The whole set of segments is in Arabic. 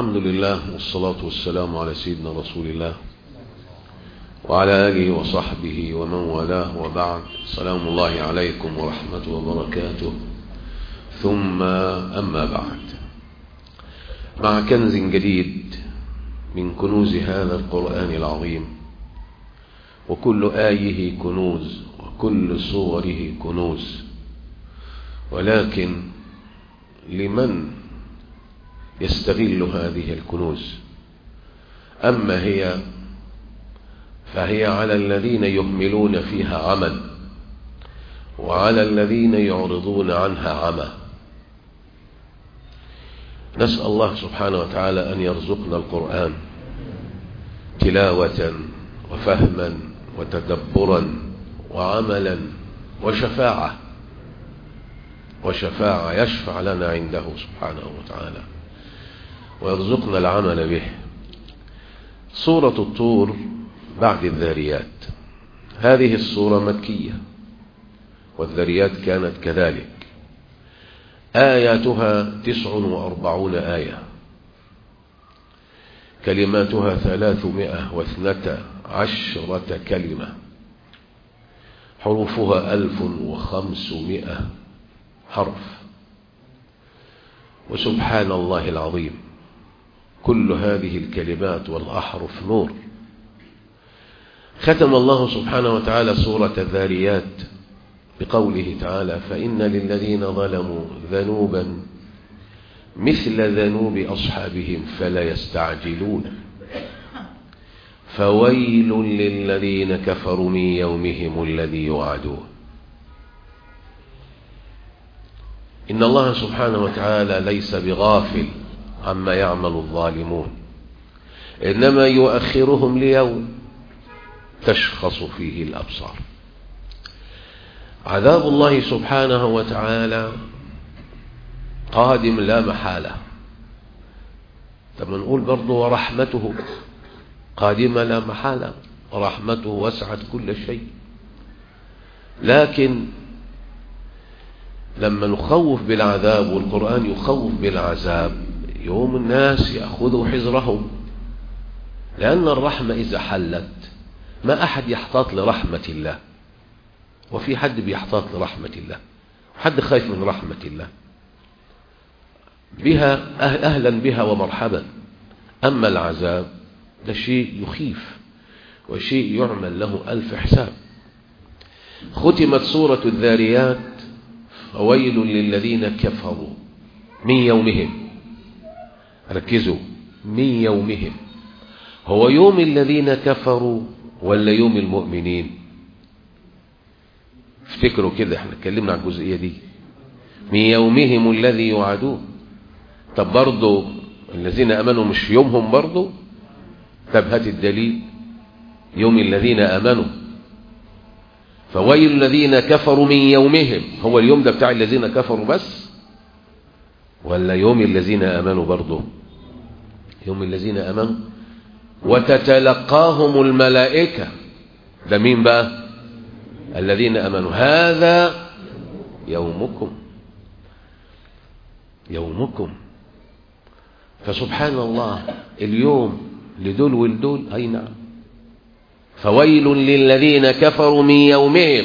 الحمد لله والصلاة والسلام على سيدنا رسول الله وعلى آله وصحبه ومن والاه، وبعد. سلام الله عليكم ورحمته وبركاته. ثم أما بعد، مع كنز جديد من كنوز هذا القرآن العظيم، وكل آيه كنوز وكل صوره كنوز، ولكن لمن يستغل هذه الكنوز؟ أما هي فهي على الذين يهملون فيها عمل، وعلى الذين يعرضون عنها عمى. نسأل الله سبحانه وتعالى أن يرزقنا القرآن تلاوة وفهما وتدبرا وعملا وشفاعة يشفع لنا عنده سبحانه وتعالى، ويرزقنا العمل به. سورة الطور بعد الذاريات. هذه السورة مكية، والذاريات كانت كذلك. آياتها 49 آية، كلماتها 312 كلمة، حروفها 1500 حرف. وسبحان الله العظيم، كل هذه الكلمات والأحرف نور. ختم الله سبحانه وتعالى سورة الذاريات بقوله تعالى: فإن للذين ظلموا ذنوبا مثل ذنوب أصحابهم فلا يستعجلون، فويل للذين كفروا من يومهم الذي يوعدون. إن الله سبحانه وتعالى ليس بغافل عما يعمل الظالمون، إنما يؤخرهم ليوم تشخص فيه الأبصار. عذاب الله سبحانه وتعالى قادم لا محالة. طب نقول برضه ورحمته قادمة لا محالة، ورحمته وسعت كل شيء. لكن لما نخوف بالعذاب والقرآن يخوف بالعذاب، يوم الناس يأخذوا حذرهم، لأن الرحمة إذا حلت ما أحد يحتاط لرحمة الله. وفي حد بيحتاط لرحمة الله؟ حد خايف من رحمة الله؟ بها أهلا بها ومرحبا. أما العذاب ده شيء يخيف وشيء يعمل له ألف حساب. ختمت سورة الذاريات: فويل للذين كفروا من يومهم. ركزوا، من يومهم. هو يوم الذين كفروا ولا يوم المؤمنين؟ افتكروا كده، احنا اتكلمنا عن الجزئية دي. من يومهم الذي يوعدون. طب برضو الذين امنوا مش يومهم برضو؟ طب هات الدليل. يوم الذين امنوا. فويل الذين كفروا من يومهم. هو اليوم ده بتاع الذين كفروا بس ولا يوم الذين امنوا برضو؟ يوم الذين امنوا. وتتلقاهم الملائكة. ده مين بقى؟ الذين امنوا. هذا يومكم، يومكم. فسبحان الله، اليوم لدول ولدول. اي نعم. فويل للذين كفروا من يومهم.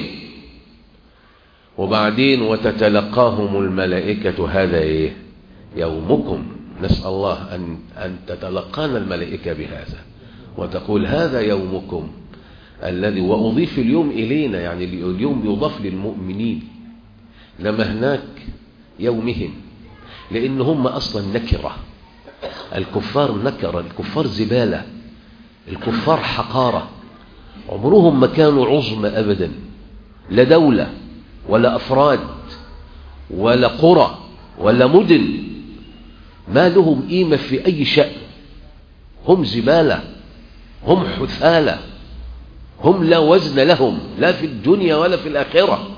وبعدين وتتلقاهم الملائكة. هذا ايه؟ يومكم. نسأل الله أن تتلقانا الملائكة بهذا وتقول هذا يومكم الذي. وأضيف اليوم إلينا، يعني اليوم يضاف للمؤمنين. لما هناك يومهم، لأن هم أصلا نكرة. الكفار نكرة، الكفار زبالة، الكفار حقارة، عمرهم ما كانوا عظمى أبدا، لا دولة ولا أفراد ولا قرى ولا مدن، ما لهم قيمة في أي شأن. هم زبالة، هم حثالة، هم لا وزن لهم لا في الدنيا ولا في الآخرة.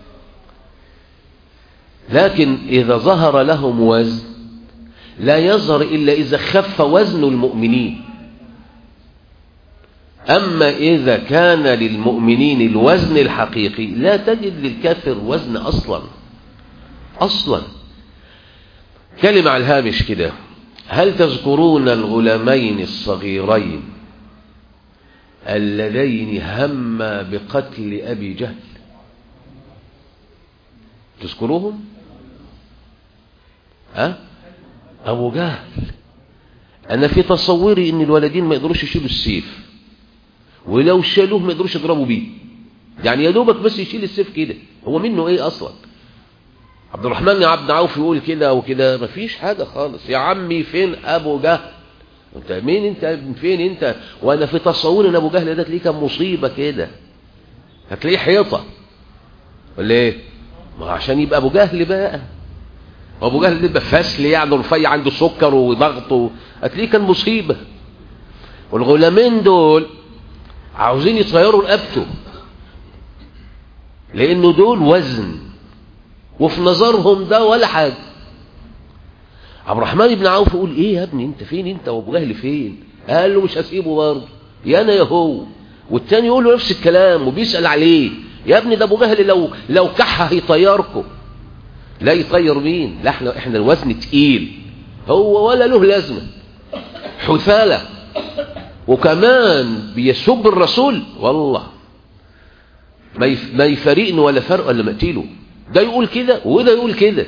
لكن إذا ظهر لهم وزن لا يظهر إلا إذا خف وزن المؤمنين. أما إذا كان للمؤمنين الوزن الحقيقي لا تجد للكافر وزن أصلا. كلمة على الهامش كده: هل تذكرون الغلامين الصغيرين اللذين هما بقتل أبي جهل؟ تذكروهم؟ أبو جهل، أنا في تصوري إن الولدين ما يقدروش يشيلوا السيف، ولو شالوه ما يقدروش يضربوا بيه، يعني يا دوبك بس يشيل السيف كده. هو منه إيه أصلا؟ عبد الرحمن عبد عوف يقول كده وكده، ما فيش حاجة خالص. يا عمي فين أبو جهل؟ انت مين؟ انت فين انت؟ وانا في تصور ان ابو جهل ده تلاقيه كان مصيبه كده، هتلاقيه حيطه ولا ايه؟ ما عشان يبقى ابو جهل بقى، وابو جهل ده يبقى فاسل يعني رفيع عنده سكر وضغط، هتلاقيه كان مصيبه. والغلامين دول عاوزين يطيروا رقبته لانه دول وزن، وفي نظرهم ده ولا حاجه. عبد الرحمن بن عوف يقول ايه يا ابني انت فين انت وابو جهل فين؟ قال له مش هسيبه برضه، يا انا يا هو. والتاني يقول له نفس الكلام وبيسأل عليه، يا ابني ده ابو جهل لو كح هيطيركم. لا يطير مين؟ لا احنا الوزن تقيل، هو ولا له لازمه، حثاله، وكمان بيسب الرسول. والله ما يفارقني ولا فرق ولا مقتله، ده يقول كده وده يقول كده.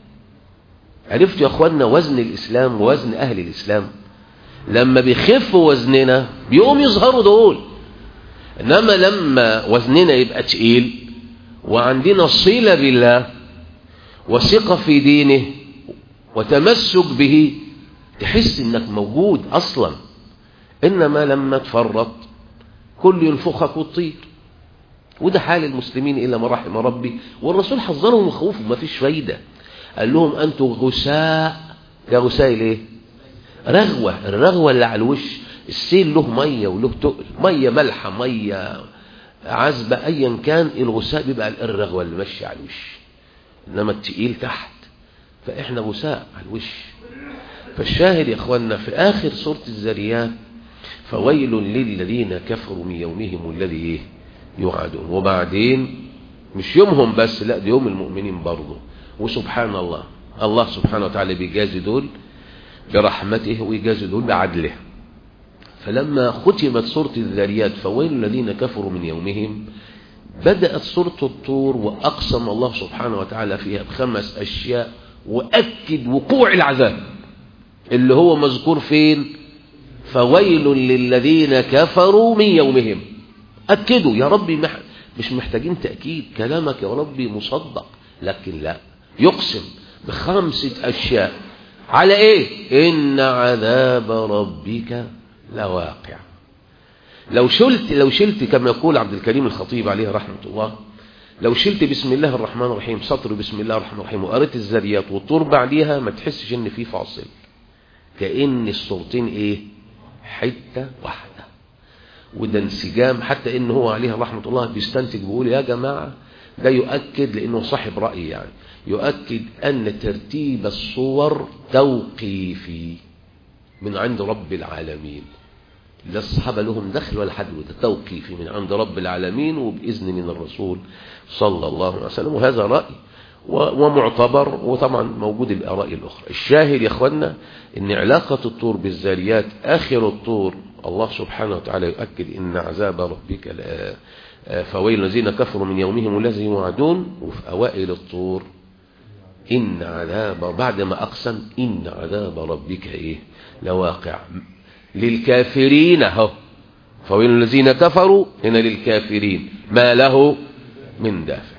عرفتوا يا اخوانا وزن الاسلام ووزن اهل الاسلام؟ لما بيخف وزننا بيقوم يظهروا دول، انما لما وزننا يبقى تقيل وعندنا صلة بالله وثقة في دينه وتمسك به تحس انك موجود اصلا. انما لما تفرط كل ينفخك وتطير، وده حال المسلمين الا ما رحم ربي. والرسول حذرهم وخوفهم، ما فيش فايده، قال لهم انتم غثاء. كغثاء الايه؟ رغوه. الرغوه اللي على الوش، السيل له ميه وله تقل، ميه مالحه ميه عذبه ايا كان، الغثاء بيبقى الرغوه اللي ماشيه على الوش، انما التقيل تحت. فاحنا غثاء على الوش. فالشاهد يا اخوانا في اخر سوره الذاريات فويل للذين كفروا من يومهم الذي يوعدون. وبعدين مش يومهم بس، لا ده يوم المؤمنين برضه. وسبحان الله، الله سبحانه وتعالى بيجازي دول برحمته ويجازي دول بعدله. فلما ختمت سورة الذاريات فويل الذين كفروا من يومهم، بدأت سورة الطور وأقسم الله سبحانه وتعالى فيها ب5 أشياء، وأكد وقوع العذاب اللي هو مذكور فين؟ فويل للذين كفروا من يومهم. أكدوا يا ربي، مش محتاجين تأكيد، كلامك يا ربي مصدق، لكن لا، يقسم ب5 أشياء. على ايه؟ إن عذاب ربك لواقع. لو شلت كما يقول عبد الكريم الخطيب عليه رحمة الله، لو شلت بسم الله الرحمن الرحيم سطر بسم الله الرحمن الرحيم وقريت الذاريات والطور بعديها، ما تحسش ان في فاصل، كأن الصورتين ايه؟ حتة واحدة. وده انسجام، حتى ان هو عليه رحمة الله بيستنتج بيقول يا جماعة ده يؤكد، لانه صاحب رأي يعني، يؤكد ان ترتيب الصور توقيفي من عند رب العالمين، لا الصحابة لهم دخل ولا حد، وده توقيفي من عند رب العالمين وبإذن من الرسول صلى الله عليه وسلم. وهذا رأي ومعتبر، وطبعا موجود الآراء الأخرى. الشاهد يا أخوانا إن علاقة الطور بالذاريات، آخر الطور الله سبحانه وتعالى يؤكد إن عذاب ربك فويل الذين كفروا من يومهم الذي يوعدون، وفي أوائل الطور إن عذاب، بعد ما أقسم إن عذاب ربك إيه؟ لواقع. للكافرين اهو، فويل الذين كفروا هنا للكافرين ما له من دافع.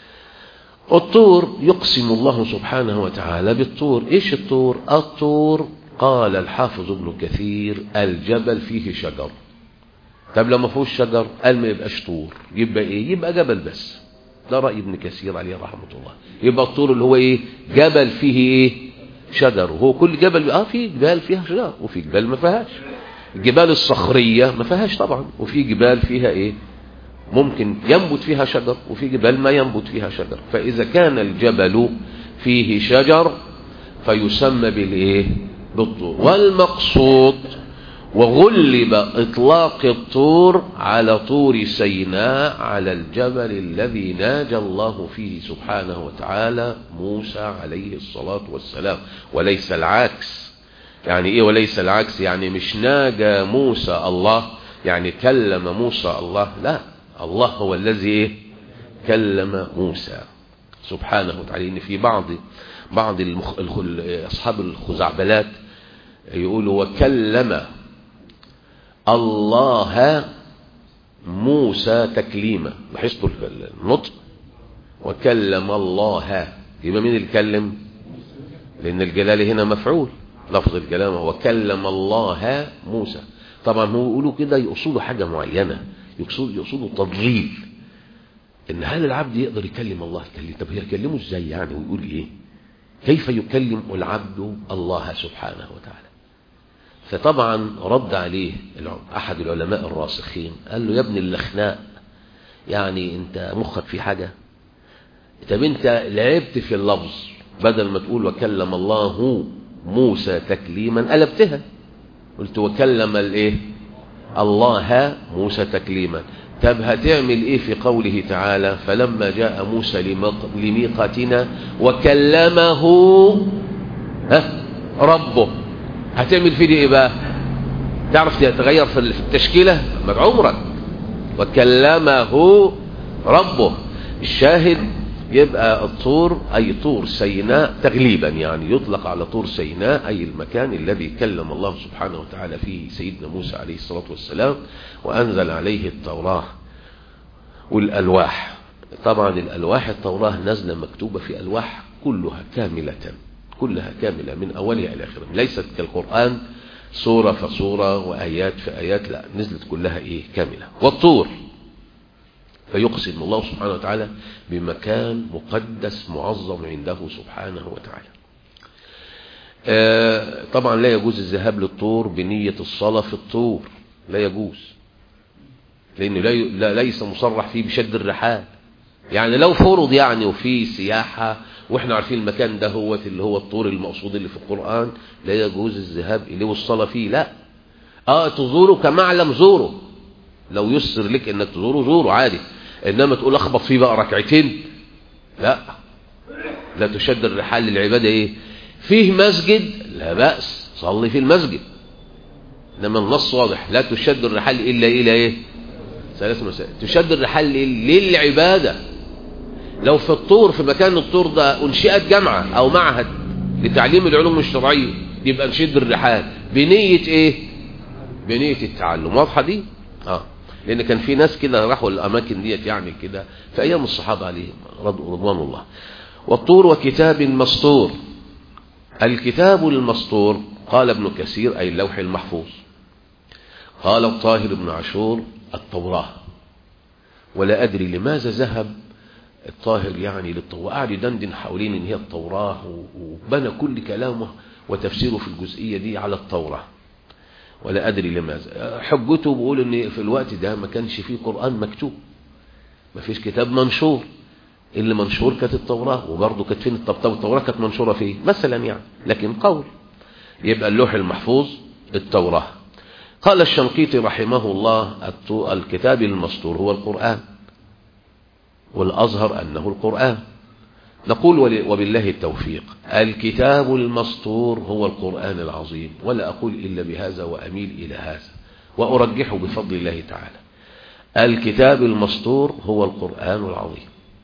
الطور يقسم الله سبحانه وتعالى بالطور. ايش الطور؟ الطور قال الحافظ ابن كثير الجبل فيه شجر. طب لما فيهوش شجر قال ما يبقاش طور، يبقى ايه؟ يبقى جبل بس. ده رأي ابن كثير عليه رحمة الله. يبقى الطور اللي هو ايه؟ جبل فيه ايه؟ شجر. وهو كل جبل في جبال فيها شجر وفي جبال ما فيهاش. الجبال الصخرية ما فيهاش طبعا، وفي جبال فيها ايه؟ ممكن ينبت فيها شجر، وفي جبال ما ينبت فيها شجر. فإذا كان الجبل فيه شجر فيسمى بالايه؟ بالطور. والمقصود وغلب إطلاق الطور على طور سيناء، على الجبل الذي ناجى الله فيه سبحانه وتعالى موسى عليه الصلاة والسلام، وليس العكس. يعني ايه وليس العكس؟ يعني مش ناجى موسى الله يعني كلم موسى الله، لا، الله هو الذي ايه كلم موسى سبحانه وتعالى. ان في بعض اصحاب الخزعبلات يقولوا وكلم الله موسى تكليما. لاحظتوا النطق وكلم الله، يبقى مين اللي كلم؟ لان الجلالة هنا مفعول، لفظ الجلالة وكلم الله موسى. طبعا هو يقولوا كده يقصدوا حاجة معينة، يقصدوا تضليل، ان هل العبد يقدر يكلم الله؟ طب يكلمه ازاي يعني؟ ويقول ايه؟ كيف يكلم العبد الله سبحانه وتعالى؟ فطبعا رد عليه احد العلماء الراسخين قال له يا ابن اللخناء، يعني انت مخك في حاجة؟ طب انت لعبت في اللفظ، بدل ما تقول وكلم الله موسى تكليما قلبتها، قلت وكلم الايه الله موسى تكليما. طب هتعمل ايه في قوله تعالى فلما جاء موسى لميقاتنا وكلمه ربه؟ هتعمل فيه ايه بقى؟ تعرف تتغير في التشكيلة مع عمرك؟ وكلمه ربه. الشاهد يبقى الطور أي طور سيناء تغليبا، يعني يطلق على طور سيناء أي المكان الذي كلم الله سبحانه وتعالى فيه سيدنا موسى عليه الصلاة والسلام وأنزل عليه التوراة والألواح. طبعا الألواح التوراة نزل مكتوبة في ألواح كلها كاملة من أولها إلى آخرها، ليست كالقرآن سورة فسورة وآيات فآيات، لا، نزلت كلها كاملة. والطور فيقسم الله سبحانه وتعالى بمكان مقدس معظم عنده سبحانه وتعالى. طبعا لا يجوز الذهاب للطور بنية الصلاة في الطور، لا يجوز، لأنه ليس مصرح فيه بشد الرحال. يعني لو فرض يعني وفي سياحة واحنا عارفين المكان ده اللي هو الطور المقصود اللي في القرآن، لا يجوز الذهاب إليه والصلاة فيه، لا. تزوره كمعلم زوره، لو يسر لك انك زوره عادي، انما تقول اخبط فيه بقى ركعتين، لا تشد الرحال للعبادة. فيه مسجد لا بأس، صلي في المسجد، انما النص واضح لا تشد الرحال الا الى 3 مساجد. تشد الرحال للعبادة. لو في الطور، في مكان الطور ده انشئت جامعة او معهد لتعليم العلوم الشرعية، يبقى نشد الرحال بنية بنية التعلم. واضحة دي؟ لان كان في ناس كده راحوا الاماكن ديت يعني كده في ايام الصحابة عليهم رضوان الله. والطور وكتاب مسطور. الكتاب المسطور قال ابن كثير اي اللوح المحفوظ، قال الطاهر بن عاشور التوراة. ولا ادري لماذا ذهب الطاهر يعني للتوراة، وقعد يدندن حوالين ان هي التوراة، وبنى كل كلامه وتفسيره في الجزئية دي على التوراة. ولا أدري لماذا. حجته بيقول ان في الوقت ده ما كانش فيه قرآن مكتوب، ما فيش كتاب منشور، اللي منشور كانت التوراة. وبرضه كانت فين التوراة كانت منشورة فيه مثلا يعني، لكن قول يبقى اللوح المحفوظ التوراة. قال الشنقيطي رحمه الله الكتاب المسطور هو القرآن، والأظهر أنه القرآن. نقول وبالله التوفيق، الكتاب المسطور هو القرآن العظيم، ولا أقول إلا بهذا وأميل إلى هذا وأرجحه بفضل الله تعالى. الكتاب المسطور هو القرآن العظيم.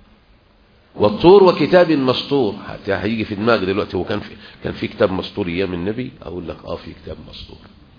والطور وكتاب مسطور هيجي في دماغي دلوقتي، هو كان في كتاب مسطور أيام النبي؟ أقول لك في كتاب مسطور،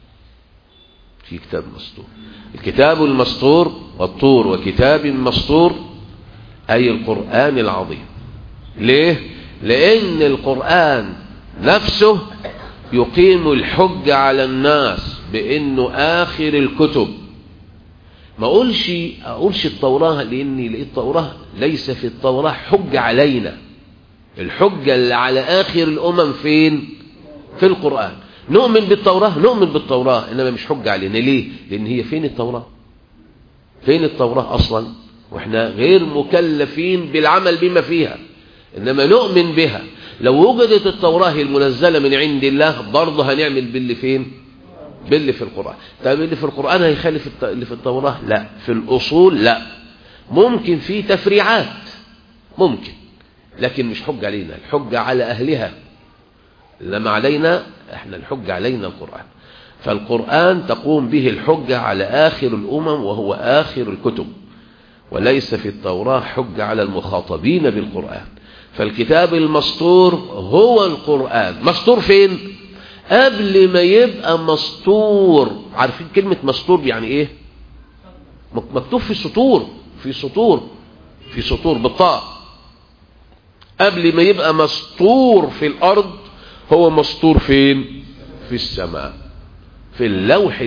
في كتاب مسطور. الكتاب المسطور والطور وكتاب مسطور أي القرآن العظيم. ليه؟ لأن القرآن نفسه يقيم الحج على الناس بأنه آخر الكتب. ما أقولش التوراة، لأن التوراة ليس في التوراة حج علينا. الحجة اللي على آخر الأمم فين؟ في القرآن. نؤمن بالتوراة إنما مش حج علينا. ليه؟ لأن هي فين التوراة؟ فين التوراة أصلا؟ وإحنا غير مكلفين بالعمل بما فيها، إنما نؤمن بها. لو وجدت التوراة المنزلة من عند الله برضه هنعمل باللي فين؟ باللي في القرآن. طيب اللي في القرآن هيخالف اللي في التوراة؟ لا. في الأصول لا، ممكن في تفريعات ممكن، لكن مش حج علينا. الحج على أهلها، لما علينا احنا الحجة علينا القرآن. فالقرآن تقوم به الحجة على آخر الأمم وهو آخر الكتب، وليس في التوراة حجة على المخاطبين بالقرآن. فالكتاب المسطور هو القرآن. مسطور فين؟ قبل ما يبقى مسطور. عارفين كلمة مسطور يعني ايه؟ مكتوب في سطور، في سطور بالطاء. قبل ما يبقى مسطور في الأرض هو مسطور فين؟ في السماء، في اللوح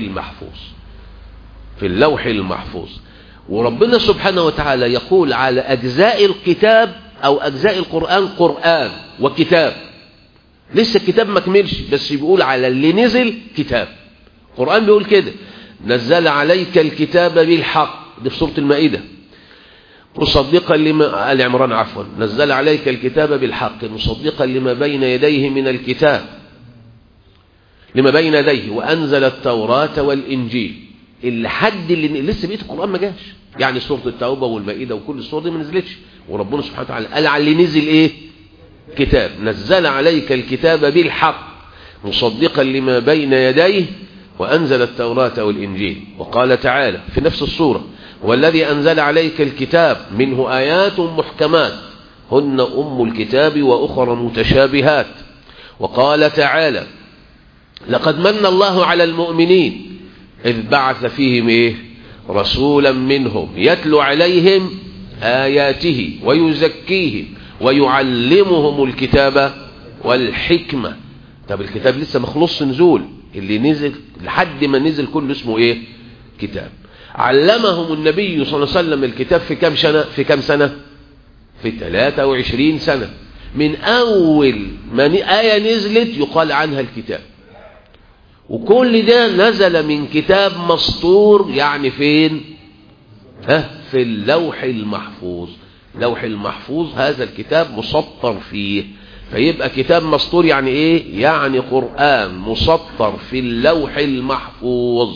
المحفوظ. وربنا سبحانه وتعالى يقول على أجزاء الكتاب أو أجزاء القرآن قرآن وكتاب. لسه الكتاب ما كملش، بس بيقول على اللي نزل كتاب. القرآن بيقول كده: نزل عليك الكتاب بالحق، دي في سورة المائدة. مصدقا لما آل عمران عفوا، نزل عليك الكتاب بالحق مصدقا لما بين يديه من الكتاب، لما بين يديه، وأنزل التوراة والإنجيل. الحد اللي لسه بقيت القرآن ما جاش، يعني سورة التوبة والمائدة وكل السور دي ما نزلتش، وربنا سبحانه وتعالى قال على اللي نزل ايه؟ كتاب. نزل عليك الكتاب بالحق مصدقا لما بين يديه وأنزل التوراة والإنجيل. وقال تعالى في نفس السورة: والذي أنزل عليك الكتاب منه آيات محكمات هن أم الكتاب وأخر متشابهات. وقال تعالى: لقد من الله على المؤمنين إذ بعث فيهم إيه؟ رسولا منهم يتلو عليهم آياته ويزكيهم ويعلمهم الكتاب والحكمة. طب الكتاب لسه مخلص نزول، اللي نزل لحد ما نزل كله اسمه إيه؟ كتاب. علمهم النبي صلى الله عليه وسلم الكتاب في كم سنة؟ في 23 سنة. من أول ما آية نزلت يقال عنها الكتاب، وكل ده نزل من كتاب مسطور. يعني فين؟ في اللوح المحفوظ. لوح المحفوظ هذا الكتاب مسطر فيه. فيبقى كتاب مسطور يعني ايه؟ يعني قرآن مسطر في اللوح المحفوظ.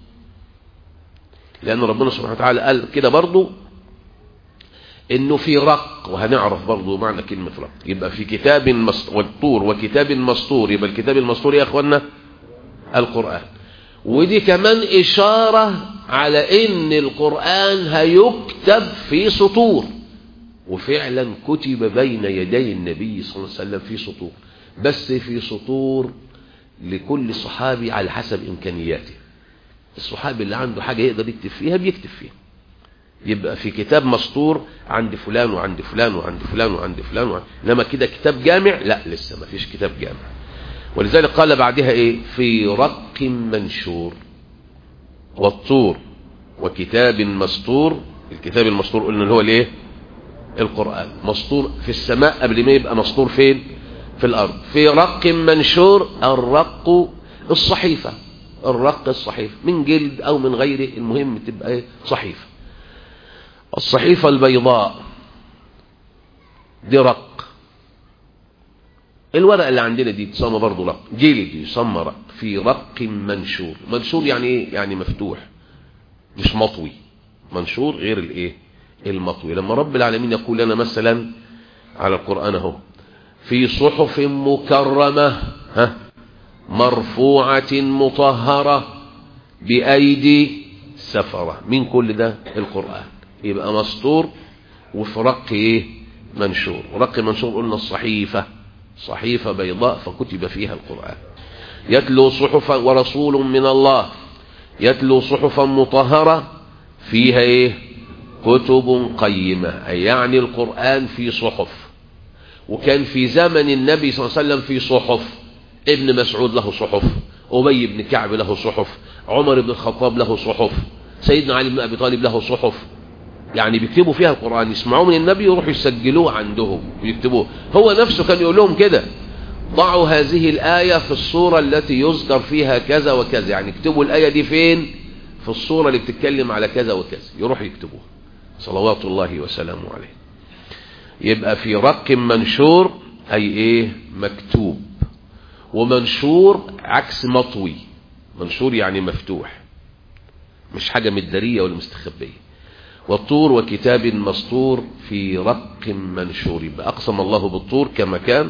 لأن ربنا سبحانه وتعالى قال كده برضو انه في رق، وهنعرف برضو معنى كلمة رق. يبقى في كتاب مسطور وكتاب مسطور. يبقى الكتاب المسطور يا اخوانا القرآن. ودي كمان إشارة على ان القرآن هيكتب في سطور، وفعلا كتب بين يدي النبي صلى الله عليه وسلم في سطور، بس في سطور لكل صحابي على حسب إمكانياته. الصحابي اللي عنده حاجة يقدر يكتب فيها بيكتب فيها. يبقى في كتاب مسطور عند فلان وعند فلان وعند فلان وعند فلان انما كده كتاب جامع لا، لسه ما فيش كتاب جامع. ولذلك قال بعدها ايه؟ في رق منشور والطور وكتاب مسطور. الكتاب المسطور قلنا اللي هو الايه؟ القرآن. مسطور في السماء قبل ما يبقى مسطور فين؟ في الارض. في رق منشور، الرق الصحيفة، الرق الصحيفة من جلد او من غيره، المهم تبقى ايه؟ صحيفة. الصحيفة البيضاء دي رق. الورقة اللي عندنا دي تسمى برضو رق، جلد يسمى رق. في رق منشور. منشور يعني ايه؟ يعني مفتوح مش مطوي. منشور غير الايه؟ المطوي. لما رب العالمين يقول لنا مثلا على القرآن اهو: في صحف مكرمة مرفوعة مطهرة بأيدي سفرة. من كل ده القرآن. يبقى مسطور وفي رق ايه؟ منشور. ورق منشور قلنا الصحيفة، صحيفة بيضاء فكتب فيها القرآن. يتلو صحفا ورسول من الله يتلو صحفا مطهرة فيها ايه؟ كتب قيمة. أي يعني القرآن في صحف. وكان في زمن النبي صلى الله عليه وسلم في صحف. ابن مسعود له صحف، أبي بن كعب له صحف، عمر بن الخطاب له صحف، سيدنا علي بن أبي طالب له صحف. يعني بيكتبوا فيها القرآن، يسمعوه من النبي ويروحوا يسجلوه عندهم ويكتبوه. هو نفسه كان يقول لهم كده: ضعوا هذه الآية في الصورة التي يذكر فيها كذا وكذا. يعني اكتبوا الآية دي فين؟ في الصورة اللي بتتكلم على كذا وكذا. يروحوا يكتبوها صلوات الله وسلامه عليه. يبقى في رق منشور أي ايه؟ مكتوب. ومنشور عكس مطوي. منشور يعني مفتوح، مش حاجة مدارية ولا مستخبية. والطور وكتاب مسطور في رق منشور. يبقى أقسم الله بالطور كمكان،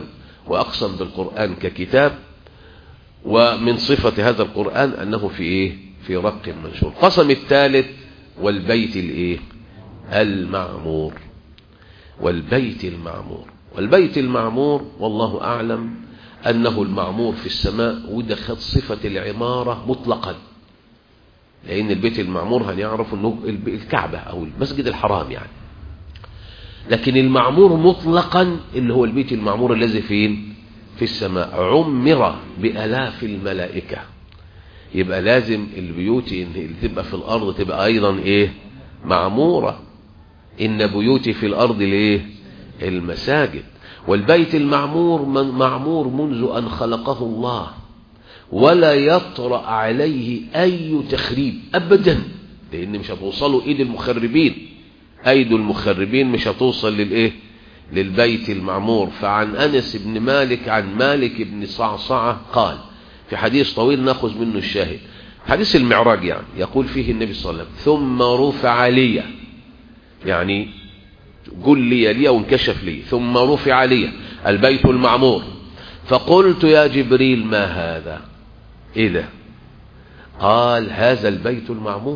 وأقسم بالقرآن ككتاب، ومن صفة هذا القرآن أنه في إيه؟ في رق منشور. قسم الثالث والبيت الإيه؟ المعمور. والبيت المعمور. والبيت المعمور والله أعلم أنه المعمور في السماء، وده خد صفة العمارة مطلقا، لأن البيت المعمور هنعرف أنه الكعبة أو المسجد الحرام يعني. لكن المعمور مطلقا اللي هو البيت المعمور الذي فين؟ في السماء، عمر بآلاف الملائكة. يبقى لازم البيوت اللي تبقى في الأرض تبقى أيضا إيه؟ معمورة. إن بيوتي في الأرض ليه؟ المساجد. والبيت المعمور معمور منذ أن خلقه الله، ولا يطرأ عليه أي تخريب أبدا، لأن مش هتوصلوا إيد المخربين، أيد المخربين مش هتوصل للإيه؟ للبيت المعمور. فعن أنس بن مالك عن مالك بن صعصعة قال في حديث طويل نأخذ منه الشاهد، حديث المعراج يعني، يقول فيه النبي صلى الله عليه وسلم: ثم رفع لي، يعني قل لي وانكشف لي، ثم رفع لي البيت المعمور، فقلت يا جبريل ما هذا؟ إيه ده؟ قال: هذا البيت المعمور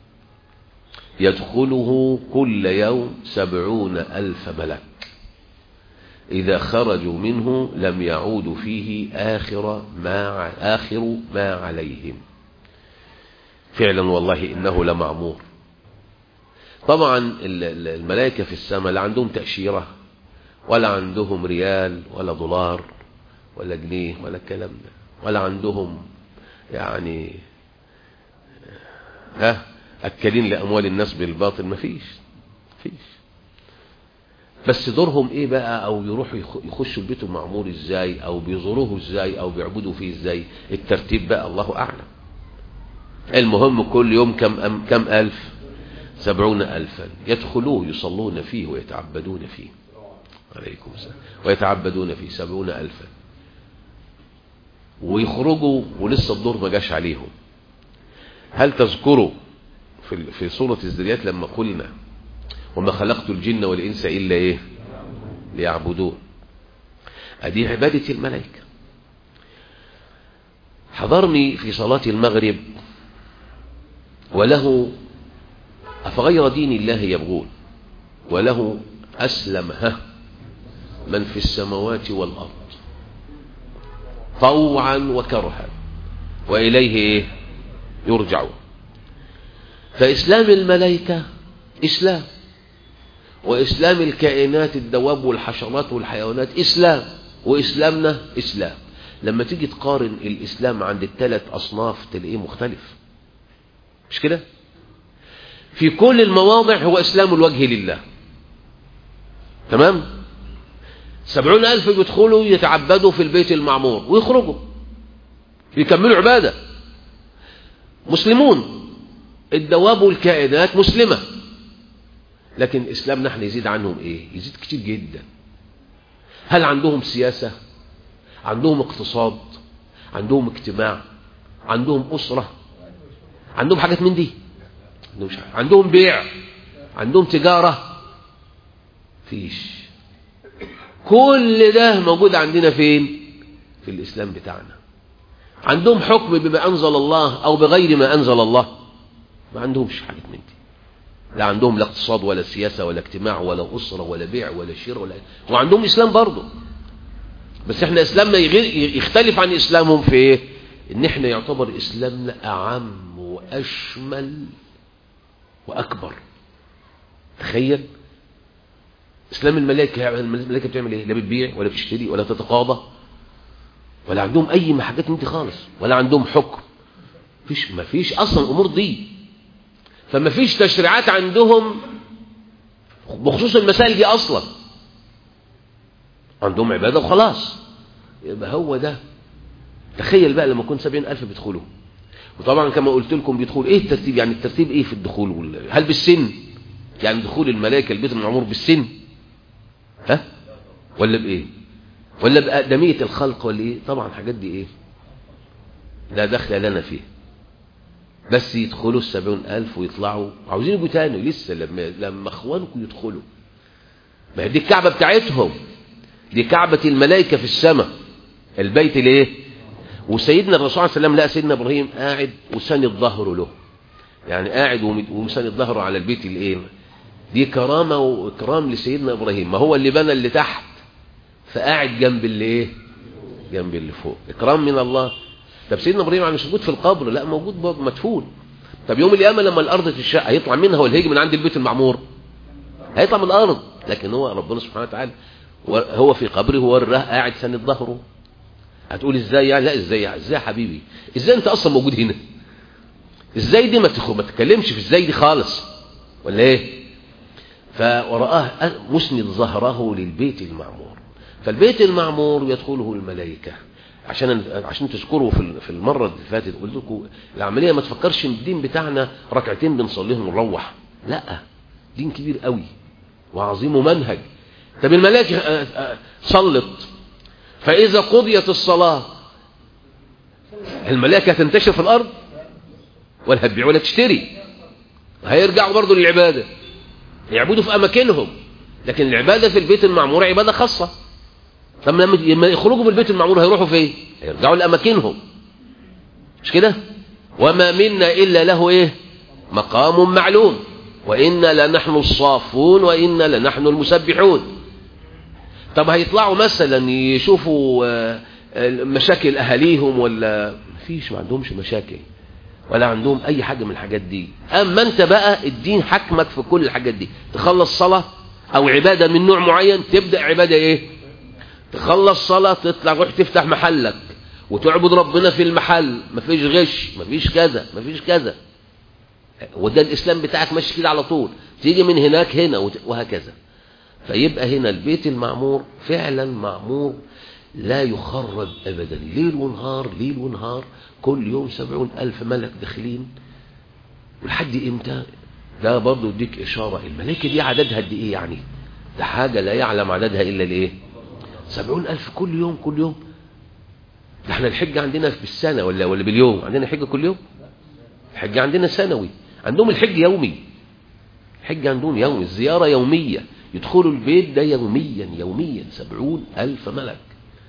يدخله كل يوم 70,000 ملك، إذا خرجوا منه لم يعودوا فيه آخر ما عليهم. فعلا والله إنه لمعمور. طبعا الملائكة في السماء لا عندهم تأشيرة، ولا عندهم ريال ولا دولار ولا جنيه ولا الكلام ده، ولا عندهم يعني أكلين لأموال الناس بالباطل، مفيش. بس دورهم ايه بقى؟ او يروحوا يخشوا البيت المعمور ازاي، او بيزوروه ازاي، او بيعبدوا فيه ازاي؟ الترتيب بقى الله اعلم. المهم كل يوم كم ألف؟ 70,000 يدخلوه يصلون فيه ويتعبدون فيه. عليكم السلام. ويتعبدون فيه 70,000، ويخرجوا ولسه الدور ما جاش عليهم. هل تذكروا في سورة الذريات لما قلنا: وما خلقت الجن والإنس إلا إيه؟ ليعبدون. أدي عبادة الملائكة. حضرني في صلاة المغرب وله أفغير دين الله يبغون وله أسلم من في السماوات والأرض طوعا وكرها وإليه إيه؟ يرجعون. فإسلام الملائكة إسلام، وإسلام الكائنات الدواب والحشرات والحيوانات إسلام، وإسلامنا إسلام. لما تيجي تقارن الإسلام عند الثلاث أصناف تلاقيه مختلف، مش كده؟ في كل المواضع هو إسلام الوجه لله، تمام؟ 70,000 يدخلوا يتعبدوا في البيت المعمور ويخرجوا يكملوا عبادة، مسلمون. الدواب والكائنات مسلمة، لكن إسلامنا احنا يزيد عنهم إيه؟ يزيد كتير جدا. هل عندهم سياسة؟ عندهم اقتصاد؟ عندهم اجتماع؟ عندهم أسرة؟ عندهم حاجات من دي؟ عندهم بيع؟ عندهم تجارة؟ فيش. كل ده موجود عندنا فين؟ في الإسلام بتاعنا. عندهم حكم بما أنزل الله أو بغير ما أنزل الله؟ ما عندهمش حاجات من دي. لا عندهم لا اقتصاد ولا سياسة ولا اجتماع ولا أسرة ولا بيع ولا شراء ولا، وعندهم إسلام برضه. بس احنا إسلامنا يختلف عن إسلامهم في إيه؟ إن احنا يعتبر إسلامنا أعم وأشمل وأكبر. تخيل إسلام الملائكة. الملائكة بتعمل إيه؟ لا بتبيع ولا بتشتري ولا تتقاضى، ولا عندهم أي حاجات من دي خالص، ولا عندهم حكم. ما فيش أصلا الأمور دي. فما فيش تشريعات عندهم بخصوص المسائل دي أصلا. عندهم عبادة وخلاص. يبقى هو ده. تخيل بقى لما يكون 70,000 بيدخلوا، وطبعا كما قلت لكم بيدخل ايه الترتيب؟ يعني الترتيب ايه في الدخول؟ هل بالسن؟ يعني دخول الملائكة البيت المعمور بالسن؟ ولا بايه؟ ولا بأقدمية الخلق ولا ايه؟ طبعا الحاجات دي ايه؟ لا دخل لنا فيه. بس يدخلوا 70,000 ويطلعوا عاوزين يجوا تاني لسه لما اخوانكم يدخلوا. ما هي دي الكعبة بتاعتهم. دي كعبة الملائكة في السماء، البيت الايه. وسيدنا الرسول صلى الله عليه وسلم لقى سيدنا ابراهيم قاعد وساند ظهره له، يعني قاعد ومساند ظهره على البيت الايه. دي كرامة واكرام لسيدنا ابراهيم، ما هو اللي بنى اللي تحت فقاعد جنب اللي ايه، جنب اللي فوق، اكرام من الله. طب سيدنا ابراهيم مش موجود في القبر، لا موجود برضه مدفون. طب يوم القيامه لما الارض تشق هيطلع منها ولا هيجي من عند البيت المعمور؟ هيطلع من الارض، لكن هو ربنا سبحانه وتعالى هو في قبره وراه قاعد ساند ظهره. هتقول ازاي يعني؟ لا ازاي يا حبيبي، ازاي انت اصلا موجود هنا؟ ازاي دي ما تتكلمش في ازاي دي خالص ولا ايه؟ فوراه مسند ظهره للبيت المعمور. فالبيت المعمور يدخله الملائكه. عشان تذكروا في المره اللي فاتت قلت لكم العمليه ما تفكرش ان الدين بتاعنا ركعتين بنصليهم ونروح، لا، دين كبير قوي وعظيم ومنهج. طب الملائكه صلت، فاذا قضيت الصلاه الملائكه هتنتشر في الارض ولا هتبيع ولا تشتري؟ هيرجعوا برضو للعباده، يعبدوا في اماكنهم، لكن العباده في البيت المعمور عباده خاصه. طب لما يخرجوا من البيت المعمور هيروحوا فين؟ هيرجعوا لاماكنهم، مش كده؟ وما منا الا له ايه؟ مقام معلوم، وانا لنحن الصافون وانا لنحن المسبحون. طب هيطلعوا مثلا يشوفوا مشاكل اهاليهم ولا مفيش؟ ما عندهمش مشاكل ولا عندهم اي حاجه من الحاجات دي. اما انت بقى الدين حكمك في كل الحاجات دي. تخلص صلاه او عباده من نوع معين، تبدا عباده ايه؟ تخلص صلاه تطلع روح تفتح محلك وتعبد ربنا في المحل، مفيش غش، مفيش كذا، مفيش كذا. وده الاسلام بتاعك ماشي كده على طول، تيجي من هناك هنا وهكذا. فيبقى هنا البيت المعمور فعلا معمور لا يخرب ابدا، ليل ونهار ليل ونهار، كل يوم 70,000 ملك داخلين. ولحد امتى؟ ده برضه يديك اشاره. الملائكه دي عددها قد ايه يعني؟ ده حاجه لا يعلم عددها الا الايه؟ 70,000 كل يوم كل يوم. ده احنا الحج عندنا بالسنه ولا باليوم؟ عندنا الحج كل يوم؟ الحج عندنا سنوي، عندهم الحج يومي. الحج عندهم يومي، الزياره يوميه، يدخلوا البيت ده يوميا 70,000 ملك.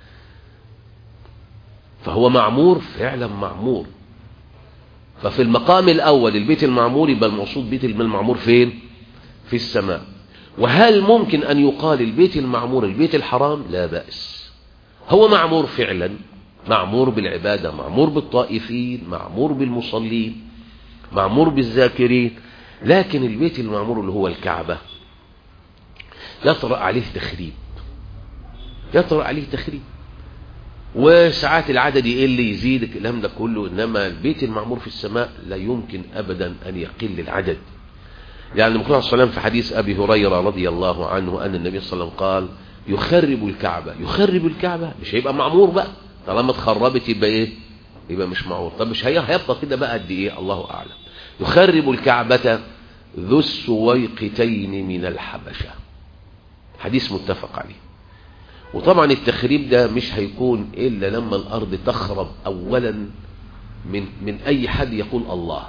فهو معمور فعلا معمور. ففي المقام الأول البيت المعمور، يبقى المقصود بيت المعمور فين؟ في السماء. وهل ممكن أن يقال البيت المعمور البيت الحرام؟ لا بأس، هو معمور فعلا، معمور بالعبادة، معمور بالطائفين، معمور بالمصلين، معمور بالذاكرين. لكن البيت المعمور اللي هو الكعبة يطرأ عليه تخريب، يطرأ عليه تخريب، وساعات العدد يقل يزيد الكلام ده كله. إنما البيت المعمور في السماء لا يمكن أبدا أن يقل العدد. يعني النبي صلى الله عليه وسلم في حديث أبي هريرة رضي الله عنه أن النبي صلى الله عليه وسلم قال يخرب الكعبة. يخرب الكعبة مش هيبقى معمور بقى، طالما اتخربت يبقى ايه؟ يبقى مش معمور. طب مش هيبقى كده بقى قد ايه؟ الله أعلم. يخرب الكعبة ذو السويقتين من الحبشة، حديث متفق عليه. وطبعا التخريب ده مش هيكون إلا لما الأرض تخرب أولا من أي حد يقول الله.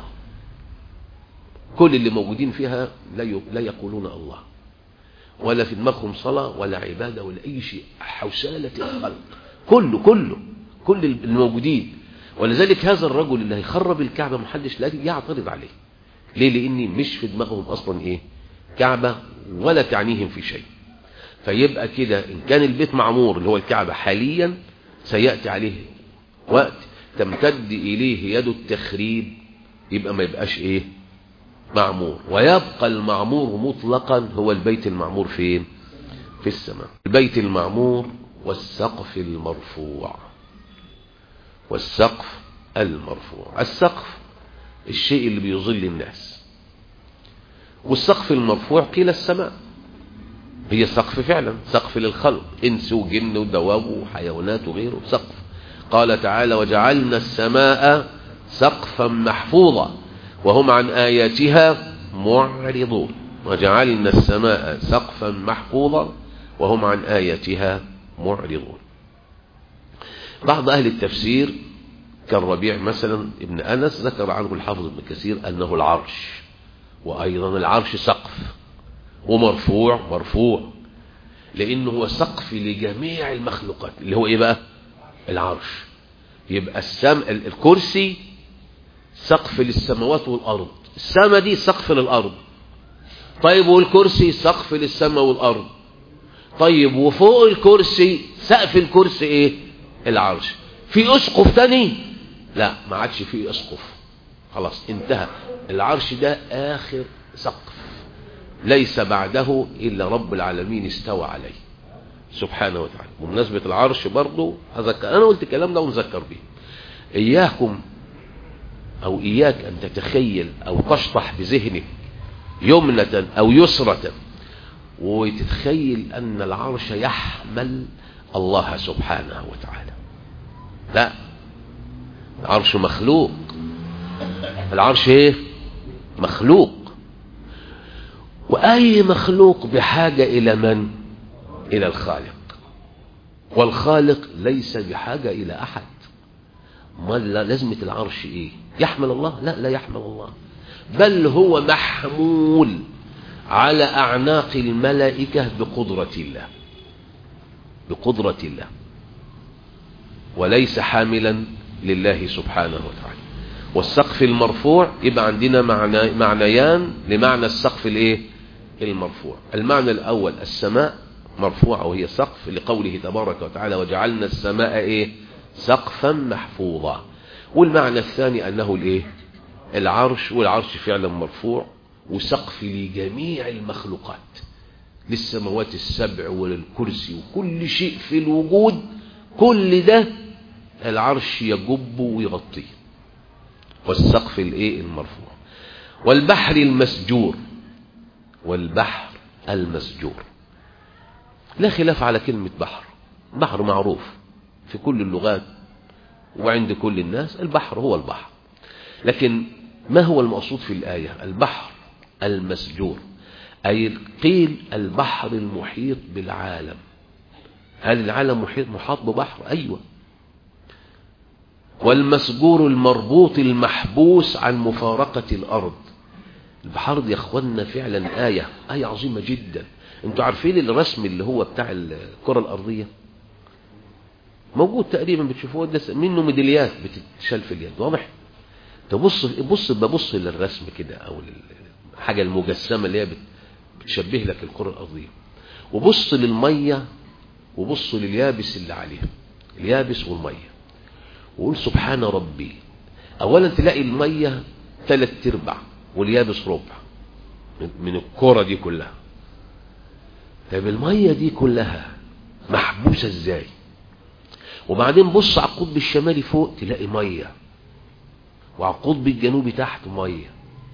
كل اللي موجودين فيها لا يقولون الله، ولا في دماغهم صلاة ولا عبادة ولا أي شيء، حوسالة الخلق كل الموجودين. ولذلك هذا الرجل اللي هيخرب الكعبة محدش لا يعترض عليه. ليه؟ لأني مش في دماغهم أصلا إيه؟ كعبة، ولا تعنيهم في شيء. فيبقى كده إن كان البيت معمور اللي هو الكعبة حاليا، سيأتي عليه وقت تمتد إليه يد التخريب، يبقى ما يبقاش إيه؟ معمور. ويبقى المعمور مطلقا هو البيت المعمور فين؟ في السماء. البيت المعمور والسقف المرفوع. والسقف المرفوع، السقف الشيء اللي بيظل الناس، والسقف المرفوع قيل السماء. هي سقف فعلا، سقف للخلق، انس وجن ودواب وحيوانات وغيره، سقف. قال تعالى وجعلنا السماء سقفا محفوظا وهم عن آياتها معرضون. وجعلنا السماء سقفا محفوظا وهم عن آياتها معرضون. بعض أهل التفسير كالربيع مثلا ابن أنس ذكر عنه الحافظ ابن كثير أنه العرش، وأيضا العرش سقف ومرفوع مرفوع. لأنه هو سقف لجميع المخلوقات، اللي هو إيه بقى؟ العرش. يبقى الكرسي سقف للسماوات والأرض، السماء دي سقف للأرض. طيب والكرسي سقف للسماء والأرض. طيب وفوق الكرسي سقف الكرسي إيه؟ العرش. في أسقف تاني؟ لا، ما عادش في أسقف، خلاص انتهى. العرش ده آخر سقف، ليس بعده إلا رب العالمين استوى عليه سبحانه وتعالى. بمناسبة العرش برضو أنا قلت الكلام ده ونذكر به. إياكم أو إياك أن تتخيل أو تشطح بذهنك يمنة أو يسرة وتتخيل أن العرش يحمل الله سبحانه وتعالى. لا، العرش مخلوق. العرش ايه؟ مخلوق. وأي مخلوق بحاجة إلى من؟ إلى الخالق. والخالق ليس بحاجة إلى أحد. ما لازمة العرش إيه؟ يحمل الله؟ لا، لا يحمل الله، بل هو محمول على أعناق الملائكة بقدرة الله، بقدرة الله، وليس حاملا لله سبحانه وتعالى. والسقف المرفوع يبقى عندنا معنيان لمعنى السقف الايه؟ المرفوع. المعنى الأول السماء مرفوعة وهي سقف، لقوله تبارك وتعالى وجعلنا السماء ايه؟ سقفا محفوظا. والمعنى الثاني أنه الايه؟ العرش، والعرش فعلا مرفوع وسقف لجميع المخلوقات، للسماوات السبع وللكرسي وكل شيء في الوجود، كل ده العرش يجب ويغطيه. والسقف الايه؟ المرفوع. والبحر المسجور، والبحر المسجور لا خلاف على كلمة بحر. بحر معروف في كل اللغات وعند كل الناس، البحر هو البحر. لكن ما هو المقصود في الآية؟ البحر المسجور، أي قيل البحر المحيط بالعالم. هل العالم محاط ببحر؟ أيوة. والمسجور المربوط المحبوس عن مفارقة الأرض. البحر دي يا اخوانا فعلا آية عظيمة جدا. انتوا عارفين الرسم اللي هو بتاع الكرة الأرضية موجود تقريبا، بتشوفوه ده منه ميداليات بتتشال في اليد، واضح؟ ببص للرسم كده او الحاجة المجسمة اللي هي بتشبه لك الكرة الأرضية، وبص للمية وبص لليابس اللي عليها، اليابس والمية، وقول سبحان ربي. اولا تلاقي المية 3/4 واليابس ربع من الكرة دي كلها. طيب المية دي كلها محبوسة ازاي؟ وبعدين بص على القطب الشمالي فوق تلاقي مية، وعلى القطب الجنوبي تحت مية.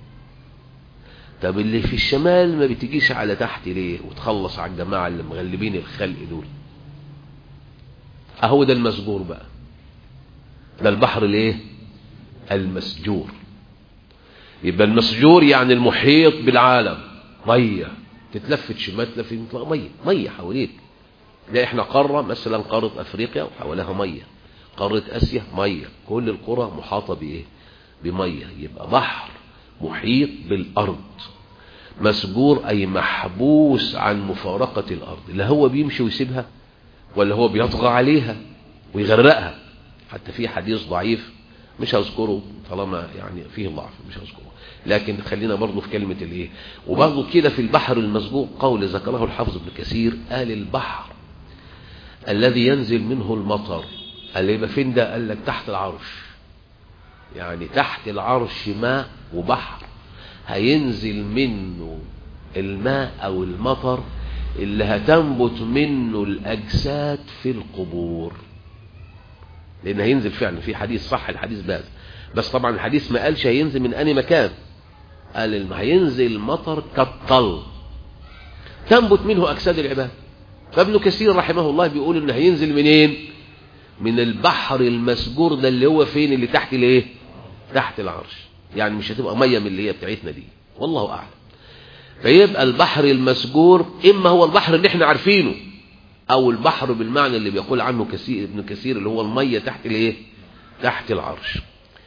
طب اللي في الشمال ما بتجيش على تحت ليه وتخلص على الجماعة اللي مغلبين الخلق دول؟ اهو ده المسجور بقى، ده البحر الايه؟ المسجور. يبقى المسجور يعني المحيط بالعالم، مية تتلفت شمال تلفت مية حواليك. لا احنا قارة مثلا قارة افريقيا وحواليها مية، قارة اسيا مية، كل القرى محاطة بايه؟ بمية. يبقى بحر محيط بالارض، مسجور اي محبوس عن مفارقة الارض، لا هو بيمشي ويسيبها ولا هو بيطغى عليها ويغرقها. حتى في حديث ضعيف مش هذكره طالما يعني فيه ضعف مش هذكره، لكن خلينا برضه في كلمة الايه. وبرضه كده في البحر المسجور قول ذكره الحافظ ابن كثير، قال البحر الذي ينزل منه المطر، اللي يبقى فين ده؟ قال لك تحت العرش. يعني تحت العرش ماء وبحر هينزل منه الماء او المطر اللي هتنبت منه الاجساد في القبور. لان هينزل فعلا في حديث صح، الحديث بس طبعا الحديث ما قالش هينزل من اي مكان، قال هينزل مطر كالطل تنبت منه اجساد العباد. فابن كثير رحمه الله بيقول ان هينزل منين؟ من البحر المسجور ده اللي هو فين؟ اللي تحت الايه؟ تحت العرش. يعني مش هتبقى ميه من اللي هي بتاعتنا دي، والله اعلم. فيبقى البحر المسجور اما هو البحر اللي احنا عارفينه، او البحر بالمعنى اللي بيقول عنه ابن كثير اللي هو الميه تحت الايه؟ تحت العرش.